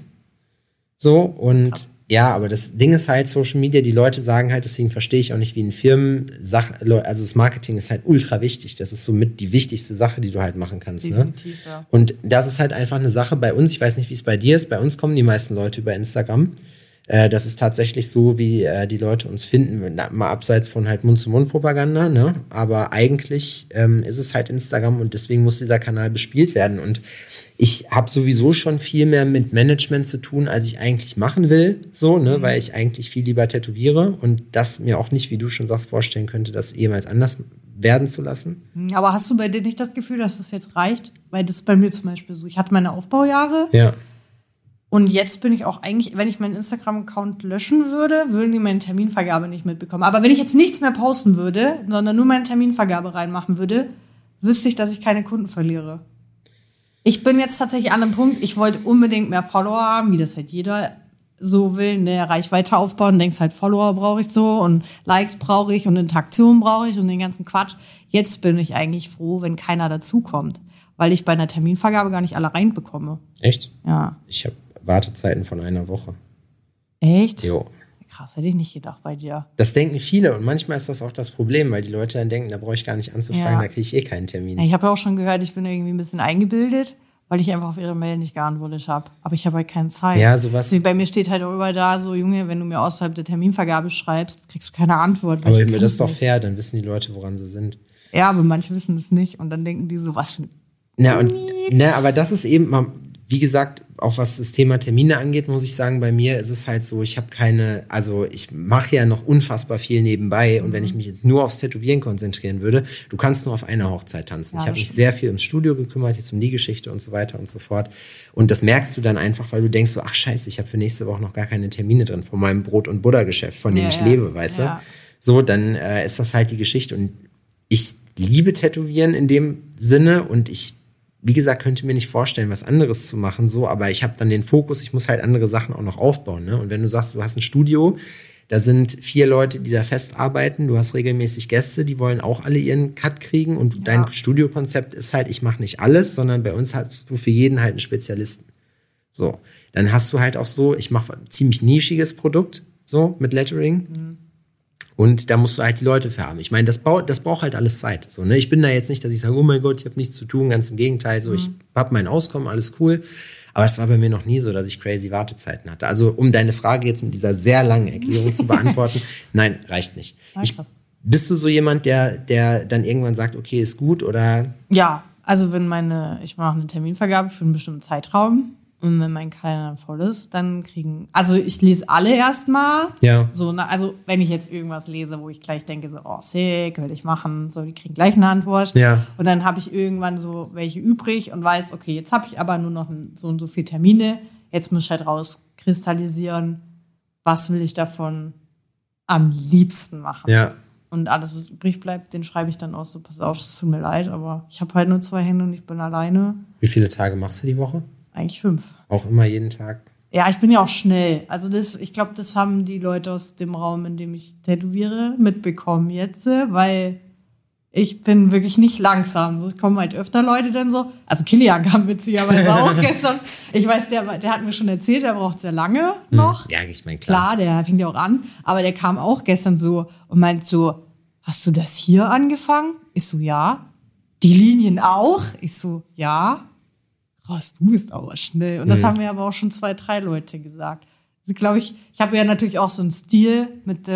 So, und ja, aber das Ding ist halt Social Media, die Leute sagen halt, deswegen verstehe ich auch nicht, wie in Firmen, also das Marketing ist halt ultra wichtig. Das ist somit die wichtigste Sache, die du halt machen kannst. Definitiv, ne? Ja. Und das ist halt einfach eine Sache bei uns, ich weiß nicht, wie es bei dir ist, bei uns kommen die meisten Leute über Instagram. Das ist tatsächlich so, wie die Leute uns finden, mal abseits von halt Mund-zu-Mund-Propaganda, ne? Aber eigentlich ist es halt Instagram und deswegen muss dieser Kanal bespielt werden. Und ich habe sowieso schon viel mehr mit Management zu tun, als ich eigentlich machen will, so, ne? Weil ich eigentlich viel lieber tätowiere und das mir auch nicht, wie du schon sagst, vorstellen könnte, das jemals anders werden zu lassen. Aber hast du bei dir nicht das Gefühl, dass das jetzt reicht? Weil das ist bei mir zum Beispiel so. Ich hatte meine Aufbaujahre. Ja. Und jetzt bin ich auch eigentlich, wenn ich meinen Instagram-Account löschen würde, würden die meine Terminvergabe nicht mitbekommen. Aber wenn ich jetzt nichts mehr posten würde, sondern nur meine Terminvergabe reinmachen würde, wüsste ich, dass ich keine Kunden verliere. Ich bin jetzt tatsächlich an einem Punkt, ich wollte unbedingt mehr Follower haben, wie das halt jeder so will, ne, Reichweite aufbauen, denkst halt, Follower brauche ich so und Likes brauche ich und Interaktion brauche ich und den ganzen Quatsch. Jetzt bin ich eigentlich froh, wenn keiner dazukommt, weil ich bei einer Terminvergabe gar nicht alle reinbekomme. Echt? Ja. Ich habe Wartezeiten von einer Woche. Echt? Jo. Krass, hätte ich nicht gedacht bei dir. Das denken viele und manchmal ist das auch das Problem, weil die Leute dann denken, da brauche ich gar nicht anzufragen, da kriege ich keinen Termin. Ich habe ja auch schon gehört, ich bin irgendwie ein bisschen eingebildet, weil ich einfach auf ihre Mail nicht geantwortet habe. Aber ich habe halt keine Zeit. Ja, sowas. Also bei mir steht halt auch überall da, so Junge, wenn du mir außerhalb der Terminvergabe schreibst, kriegst du keine Antwort. Aber das ist doch fair, dann wissen die Leute, woran sie sind. Ja, aber manche wissen es nicht und dann denken die so, was für aber das ist eben, wie gesagt, auch was das Thema Termine angeht, muss ich sagen, bei mir ist es halt so, ich mache ja noch unfassbar viel nebenbei und wenn ich mich jetzt nur aufs Tätowieren konzentrieren würde, du kannst nur auf einer Hochzeit tanzen. Ja, ich habe mich sehr viel ums Studio gekümmert, jetzt um die Geschichte und so weiter und so fort. Und das merkst du dann einfach, weil du denkst so, ach scheiße, ich habe für nächste Woche noch gar keine Termine drin von meinem Brot- und Buttergeschäft, von dem ich lebe, weißt du? So, dann ist das halt die Geschichte und ich liebe Tätowieren in dem Sinne und ich, wie gesagt, könnte mir nicht vorstellen, was anderes zu machen, so, aber ich habe dann den Fokus, ich muss halt andere Sachen auch noch aufbauen, ne? Und wenn du sagst, du hast ein Studio, da sind 4 Leute, die da fest arbeiten, du hast regelmäßig Gäste, die wollen auch alle ihren Cut kriegen und dein Studiokonzept ist halt, ich mache nicht alles, sondern bei uns hast du für jeden halt einen Spezialisten. So, dann hast du halt auch so, ich mache ein ziemlich nischiges Produkt, so, mit Lettering. Und da musst du halt die Leute für haben. Ich meine, das braucht halt alles Zeit. So, ne? Ich bin da jetzt nicht, dass ich sage, oh mein Gott, ich habe nichts zu tun. Ganz im Gegenteil, so ich habe mein Auskommen, alles cool. Aber es war bei mir noch nie so, dass ich crazy Wartezeiten hatte. Also um deine Frage jetzt mit dieser sehr langen Erklärung zu beantworten, nein, reicht nicht. Bist du so jemand, der dann irgendwann sagt, okay, ist gut oder? Ja, also ich mache eine Terminvergabe für einen bestimmten Zeitraum. Und wenn mein Kalender voll ist, dann ich lese alle erstmal. Ja. So, also wenn ich jetzt irgendwas lese, wo ich gleich denke, so, oh, sick, will ich machen, so, die kriegen gleich eine Antwort. Ja. Und dann habe ich irgendwann so welche übrig und weiß, okay, jetzt habe ich aber nur noch so und so viele Termine. Jetzt muss ich halt rauskristallisieren, was will ich davon am liebsten machen. Ja. Und alles, was übrig bleibt, den schreibe ich dann auch so, pass auf, es tut mir leid, aber ich habe halt nur 2 Hände und ich bin alleine. Wie viele Tage machst du die Woche? Eigentlich 5. Auch immer jeden Tag? Ja, ich bin ja auch schnell. Also ich glaube, das haben die Leute aus dem Raum, in dem ich tätowiere, mitbekommen jetzt, weil ich bin wirklich nicht langsam. So, es kommen halt öfter Leute dann so. Also Kilian kam witzigerweise auch gestern. Ich weiß, der hat mir schon erzählt, der braucht sehr lange noch. Ja, ich meine, klar. Klar, der fing ja auch an. Aber der kam auch gestern so und meint so, hast du das hier angefangen? Ich so, ja. Die Linien auch? Ich so, ja. Krass, du bist aber schnell. Und das haben mir aber auch schon 2, 3 Leute gesagt. Also glaube ich habe ja natürlich auch so einen Stil mit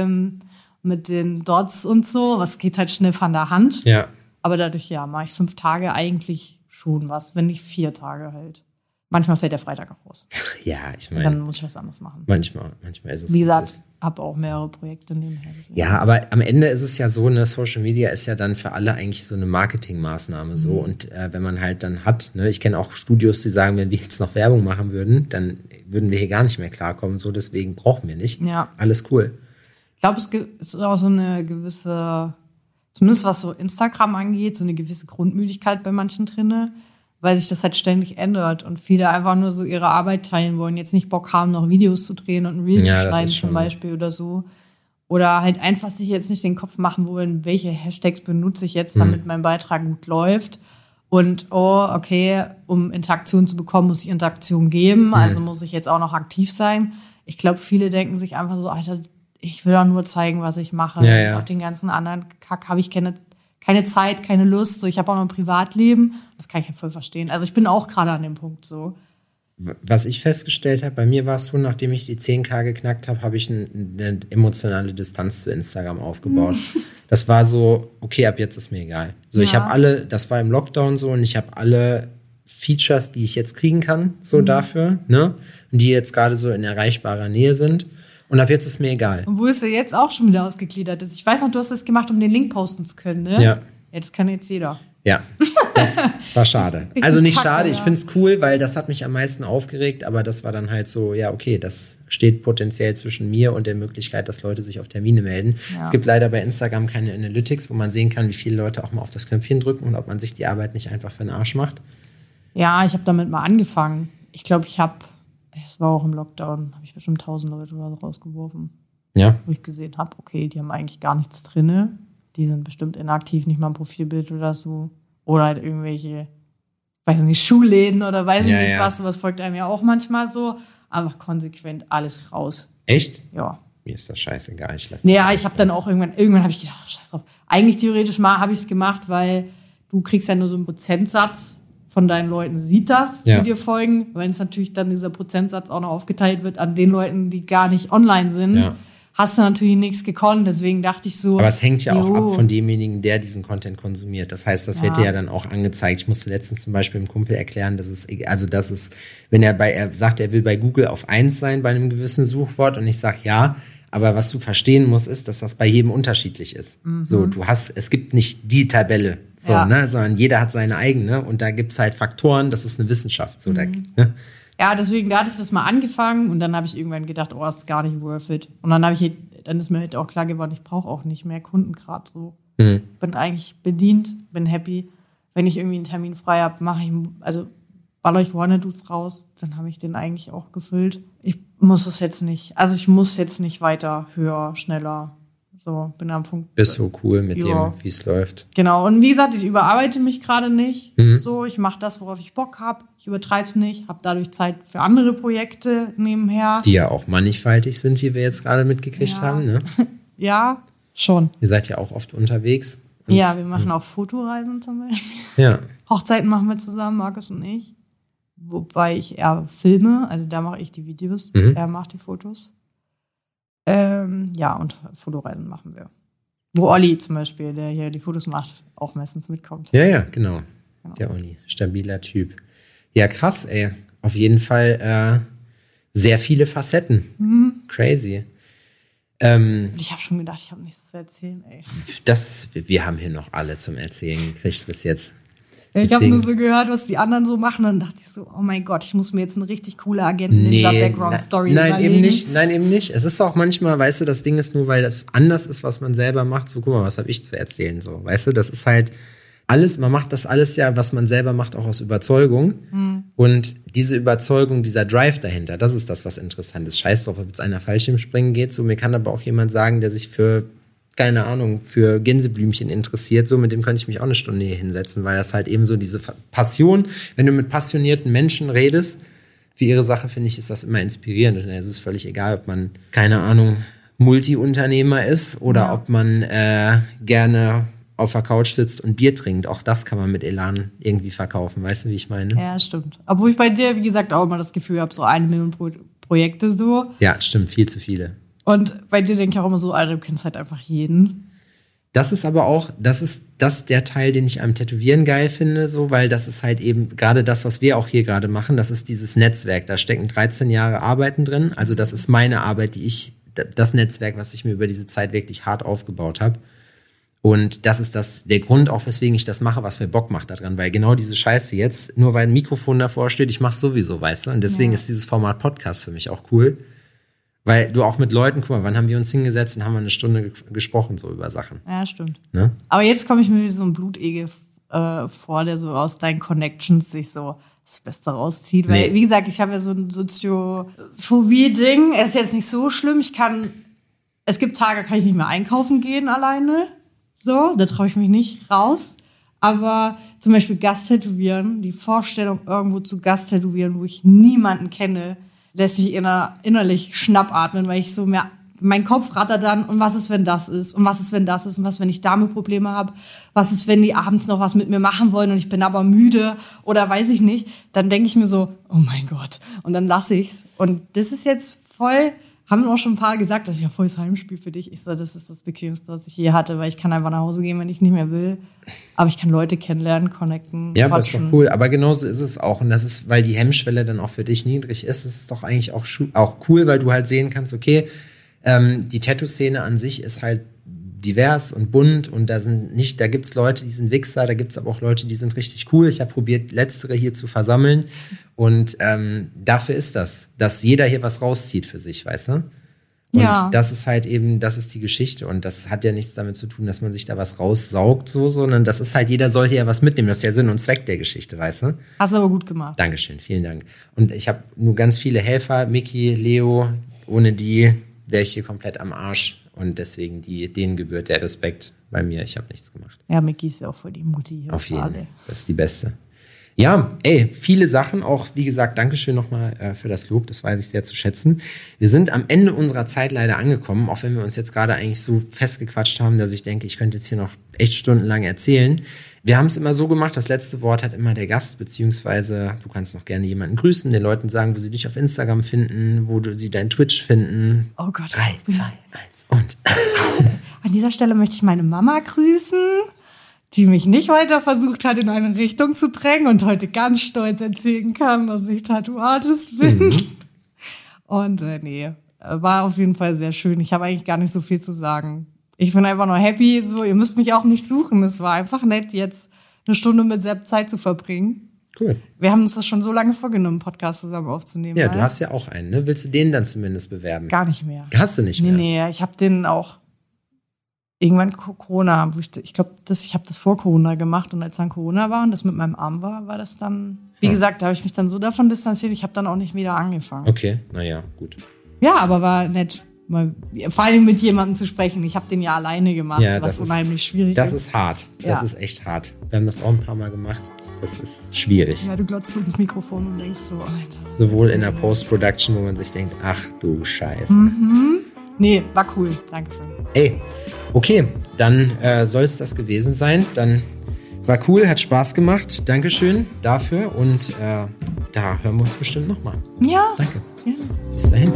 den Dots und so. Was geht halt schnell von der Hand. Ja. Aber dadurch, mache ich 5 Tage eigentlich schon was, wenn nicht 4 Tage halt. Manchmal fällt der Freitag auch raus. Ja, ich meine. Dann muss ich was anderes machen. Manchmal ist es. Wie gesagt, habe auch mehrere Projekte nebenher. Ja, aber am Ende ist es ja so, ne, Social Media ist ja dann für alle eigentlich so eine Marketingmaßnahme so. Und wenn man halt dann hat, ne, ich kenne auch Studios, die sagen, wenn wir jetzt noch Werbung machen würden, dann würden wir hier gar nicht mehr klarkommen. So, deswegen brauchen wir nicht. Ja. Alles cool. Ich glaube, es ist auch so eine gewisse, zumindest was so Instagram angeht, so eine gewisse Grundmüdigkeit bei manchen drinne, weil sich das halt ständig ändert und viele einfach nur so ihre Arbeit teilen wollen, jetzt nicht Bock haben, noch Videos zu drehen und ein Reel zu schneiden zum Beispiel oder so. Oder halt einfach sich jetzt nicht den Kopf machen wollen, welche Hashtags benutze ich jetzt, damit mein Beitrag gut läuft. Und, okay, um Interaktion zu bekommen, muss ich Interaktion geben, also muss ich jetzt auch noch aktiv sein. Ich glaube, viele denken sich einfach so, Alter, ich will doch nur zeigen, was ich mache. Ja. Auf den ganzen anderen Kack habe ich keine Zeit, keine Lust. So, ich habe auch noch ein Privatleben. Das kann ich ja voll verstehen. Also ich bin auch gerade an dem Punkt so. Was ich festgestellt habe, bei mir war es so, nachdem ich die 10.000 geknackt habe, habe ich eine emotionale Distanz zu Instagram aufgebaut. Das war so, okay, ab jetzt ist mir egal. So, ich habe das war im Lockdown so und ich habe alle Features, die ich jetzt kriegen kann, so dafür, ne? Und die jetzt gerade so in erreichbarer Nähe sind. Und ab jetzt ist mir egal. Und wo es ja jetzt auch schon wieder ausgegliedert ist. Ich weiß noch, du hast das gemacht, um den Link posten zu können, ne? Ja. Jetzt kann jetzt jeder. Ja, das war schade. Also nicht schade, ich finde es cool, weil das hat mich am meisten aufgeregt, aber das war dann halt so, ja, okay, das steht potenziell zwischen mir und der Möglichkeit, dass Leute sich auf Termine melden. Ja. Es gibt leider bei Instagram keine Analytics, wo man sehen kann, wie viele Leute auch mal auf das Knöpfchen drücken und ob man sich die Arbeit nicht einfach für den Arsch macht. Ja, ich habe damit mal angefangen. Ich glaube, es war auch im Lockdown, habe ich bestimmt 1000 Leute oder so rausgeworfen. Ja. Wo ich gesehen habe, okay, die haben eigentlich gar nichts drin. Die sind bestimmt inaktiv, nicht mal ein Profilbild oder so. Oder halt irgendwelche, weiß nicht, Schuhläden oder weiß ich nicht was. Sowas folgt einem ja auch manchmal so. Einfach konsequent alles raus. Echt? Ja. Mir ist das scheißegal. Ich habe dann auch irgendwann habe ich gedacht, scheiß drauf. Eigentlich theoretisch mal habe ich es gemacht, weil du kriegst ja nur so einen Prozentsatz von deinen Leuten, sieht das, die dir folgen. Wenn es natürlich dann dieser Prozentsatz auch noch aufgeteilt wird an den Leuten, die gar nicht online sind, hast du natürlich nichts gekonnt. Deswegen dachte ich so. Aber es hängt ja auch ab von demjenigen, der diesen Content konsumiert. Das heißt, das wird dir ja dann auch angezeigt. Ich musste letztens zum Beispiel einem Kumpel erklären, dass es, wenn er sagt, er will bei Google auf 1 sein bei einem gewissen Suchwort und ich sage ja, aber was du verstehen musst, ist, dass das bei jedem unterschiedlich ist. So, es gibt nicht die Tabelle, sondern jeder hat seine eigene und da gibt's halt Faktoren, das ist eine Wissenschaft. So, Ja, deswegen, da hatte ich das mal angefangen und dann habe ich irgendwann gedacht, oh, ist gar nicht worth it. Und dann ist mir halt auch klar geworden, ich brauche auch nicht mehr Kunden gerade so. Bin eigentlich bedient, bin happy. Wenn ich irgendwie einen Termin frei habe, baller ich Wanna-Dos raus, dann habe ich den eigentlich auch gefüllt. Ich muss jetzt nicht weiter höher, schneller. So, bin am Punkt. Bist so cool mit dem, wie es läuft. Genau, und wie gesagt, ich überarbeite mich gerade nicht. So, ich mache das, worauf ich Bock habe. Ich übertreibe es nicht, habe dadurch Zeit für andere Projekte nebenher. Die ja auch mannigfaltig sind, wie wir jetzt gerade mitgekriegt haben, ne? Ja, schon. Ihr seid ja auch oft unterwegs. Ja, wir machen auch Fotoreisen zum Beispiel. Ja. Hochzeiten machen wir zusammen, Markus und ich. Wobei ich eher filme, also da mache ich die Videos, er macht die Fotos. Und Fotoreisen machen wir. Wo Olli zum Beispiel, der hier die Fotos macht, auch meistens mitkommt. Ja, genau. Der Olli, stabiler Typ. Ja, krass, ey. Auf jeden Fall sehr viele Facetten. Crazy. Ich habe schon gedacht, ich habe nichts zu erzählen, ey. Wir haben hier noch alle zum Erzählen gekriegt bis jetzt. Ich habe nur so gehört, was die anderen so machen, dann dachte ich so, oh mein Gott, ich muss mir jetzt eine richtig coole Agenten-Ninja-Background-Story überlegen. Nein, eben nicht. Es ist auch manchmal, weißt du, das Ding ist nur, weil das anders ist, was man selber macht, so, guck mal, was habe ich zu erzählen, so, weißt du, das ist halt alles, man macht das alles ja, was man selber macht, auch aus Überzeugung. Und diese Überzeugung, dieser Drive dahinter, das ist das, was interessant ist. Scheiß drauf, ob jetzt einer Fallschirmspringen geht, so, mir kann aber auch jemand sagen, der sich für Gänseblümchen interessiert, so mit dem könnte ich mich auch eine Stunde hier hinsetzen, weil das halt eben so diese Passion, wenn du mit passionierten Menschen redest, für ihre Sache, finde ich, ist das immer inspirierend und es ist völlig egal, ob man, Multi-Unternehmer ist oder ob man gerne auf der Couch sitzt und Bier trinkt. Auch das kann man mit Elan irgendwie verkaufen, weißt du, wie ich meine? Ja, stimmt. Obwohl ich bei dir, wie gesagt, auch immer das Gefühl habe, so 1 Million Projekte so. Ja, stimmt, viel zu viele. Und bei dir denke ich auch immer so, Alter, du kennst halt einfach jeden. Das ist aber auch, der Teil, den ich am Tätowieren geil finde, so, weil das ist halt eben gerade das, was wir auch hier gerade machen, das ist dieses Netzwerk. Da stecken 13 Jahre Arbeiten drin. Also das ist meine Arbeit, das Netzwerk, was ich mir über diese Zeit wirklich hart aufgebaut habe. Und das ist der Grund auch, weswegen ich das mache, was mir Bock macht daran. Weil genau diese Scheiße jetzt, nur weil ein Mikrofon davor steht, ich mach's sowieso, weißt du? Und deswegen ist dieses Format Podcast für mich auch cool. Weil du auch mit Leuten, guck mal, wann haben wir uns hingesetzt und haben wir eine Stunde gesprochen, so über Sachen. Ja, stimmt. Ne? Aber jetzt komme ich mir wie so ein Blutegel vor, der so aus deinen Connections sich so das Beste rauszieht. Weil, wie gesagt, ich habe ja so ein Soziophobie-Ding. Es ist jetzt nicht so schlimm. Es gibt Tage, da kann ich nicht mehr einkaufen gehen alleine. So, da traue ich mich nicht raus. Aber zum Beispiel Gasttätowieren, die Vorstellung, irgendwo zu Gasttätowieren, wo ich niemanden kenne, lässt mich innerlich schnappatmen, weil ich so mein Kopf rattert dann, und was ist, wenn das ist? Und was ist, wenn das ist? Und was, wenn ich damit Probleme habe? Was ist, wenn die abends noch was mit mir machen wollen und ich bin aber müde oder weiß ich nicht? Dann denke ich mir so, oh mein Gott. Und dann lasse ich's. Und das ist jetzt voll, haben auch schon ein paar gesagt, das ist ja voll das Heimspiel für dich. Ich so, das ist das Bequemste, was ich je hatte, weil ich kann einfach nach Hause gehen, wenn ich nicht mehr will. Aber ich kann Leute kennenlernen, connecten, ja, das ist doch cool. Aber genauso ist es auch. Und das ist, weil die Hemmschwelle dann auch für dich niedrig ist, das ist doch eigentlich auch cool, weil du halt sehen kannst, okay, die Tattoo-Szene an sich ist halt divers und bunt und da gibt's Leute, die sind Wichser, da gibt's aber auch Leute, die sind richtig cool. Ich habe probiert, letztere hier zu versammeln und dafür ist das, dass jeder hier was rauszieht für sich, weißt du? Und Ja. das ist halt eben, das ist die Geschichte. Und das hat ja nichts damit zu tun, dass man sich da was raussaugt, sondern das ist halt, jeder sollte ja was mitnehmen. Das ist der Sinn und Zweck der Geschichte, weißt du? Hast du aber gut gemacht. Dankeschön, vielen Dank. Und ich habe nur ganz viele Helfer, Miki, Leo, ohne die wäre ich hier komplett am Arsch. Und deswegen denen gebührt der Respekt bei mir. Ich habe nichts gemacht. Ja, Micky ist ja auch voll die Mutti hier. Auf jeden Fall. Fall. Das ist die Beste. Ja, viele Sachen. Auch, wie gesagt, Dankeschön nochmal für das Lob. Das weiß ich sehr zu schätzen. Wir sind am Ende unserer Zeit leider angekommen, auch wenn wir uns jetzt gerade eigentlich so festgequatscht haben, dass ich denke, ich könnte jetzt hier noch echt stundenlang erzählen. Wir haben es immer so gemacht, das letzte Wort hat immer der Gast, beziehungsweise du kannst noch gerne jemanden grüßen, den Leuten sagen, wo sie dich auf Instagram finden, wo sie dein Twitch finden. Oh Gott. 3, 2, 1 und... An dieser Stelle möchte ich meine Mama grüßen, die mich nicht weiter versucht hat, in eine Richtung zu drängen und heute ganz stolz erzählen kann, dass ich Tattoo-Artist bin. Und war auf jeden Fall sehr schön. Ich habe eigentlich gar nicht so viel zu sagen. Ich bin einfach nur happy, so, ihr müsst mich auch nicht suchen. Es war einfach nett, jetzt eine Stunde mit Sepp Zeit zu verbringen. Cool. Wir haben uns das schon so lange vorgenommen, einen Podcast zusammen aufzunehmen. Ja, ne? du hast ja auch einen, ne? Willst du den dann zumindest bewerben? Gar nicht mehr. Hast du nicht mehr? Nee, ich habe den auch irgendwann Corona, ich glaube, ich habe das vor Corona gemacht und als dann Corona war und das mit meinem Arm war das dann, wie gesagt, da habe ich mich dann so davon distanziert, ich habe dann auch nicht wieder angefangen. Okay, naja, gut. Ja, aber war nett, mal vor allem mit jemandem zu sprechen. Ich habe den ja alleine gemacht, Ja, was unheimlich schwierig Das ist. ist hart. Das Ja. ist echt hart. Wir haben das auch ein paar Mal gemacht. Das ist schwierig. Ja, du glotzt ins Mikrofon und denkst so, Alter. Sowohl in der Post-Production, wo man sich denkt, ach du Scheiße. Nee, war cool, Dankeschön. Ey, okay, dann soll es das gewesen sein. Dann war cool, hat Spaß gemacht. Dankeschön dafür und da hören wir uns bestimmt nochmal. Ja, Danke. ja. Bis dahin.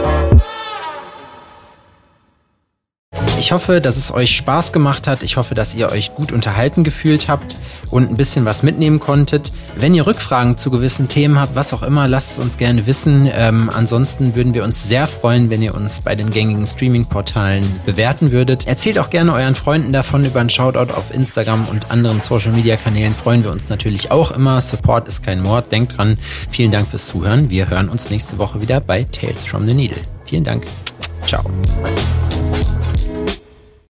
Ich hoffe, dass es euch Spaß gemacht hat. Ich hoffe, dass ihr euch gut unterhalten gefühlt habt und ein bisschen was mitnehmen konntet. Wenn ihr Rückfragen zu gewissen Themen habt, was auch immer, lasst es uns gerne wissen. Ansonsten würden wir uns sehr freuen, wenn ihr uns bei den gängigen Streaming-Portalen bewerten würdet. Erzählt auch gerne euren Freunden davon. Über einen Shoutout auf Instagram und anderen Social-Media-Kanälen freuen wir uns natürlich auch immer. Support ist kein Mord. Denkt dran. Vielen Dank fürs Zuhören. Wir hören uns nächste Woche wieder bei Tales from the Needle. Vielen Dank. Ciao.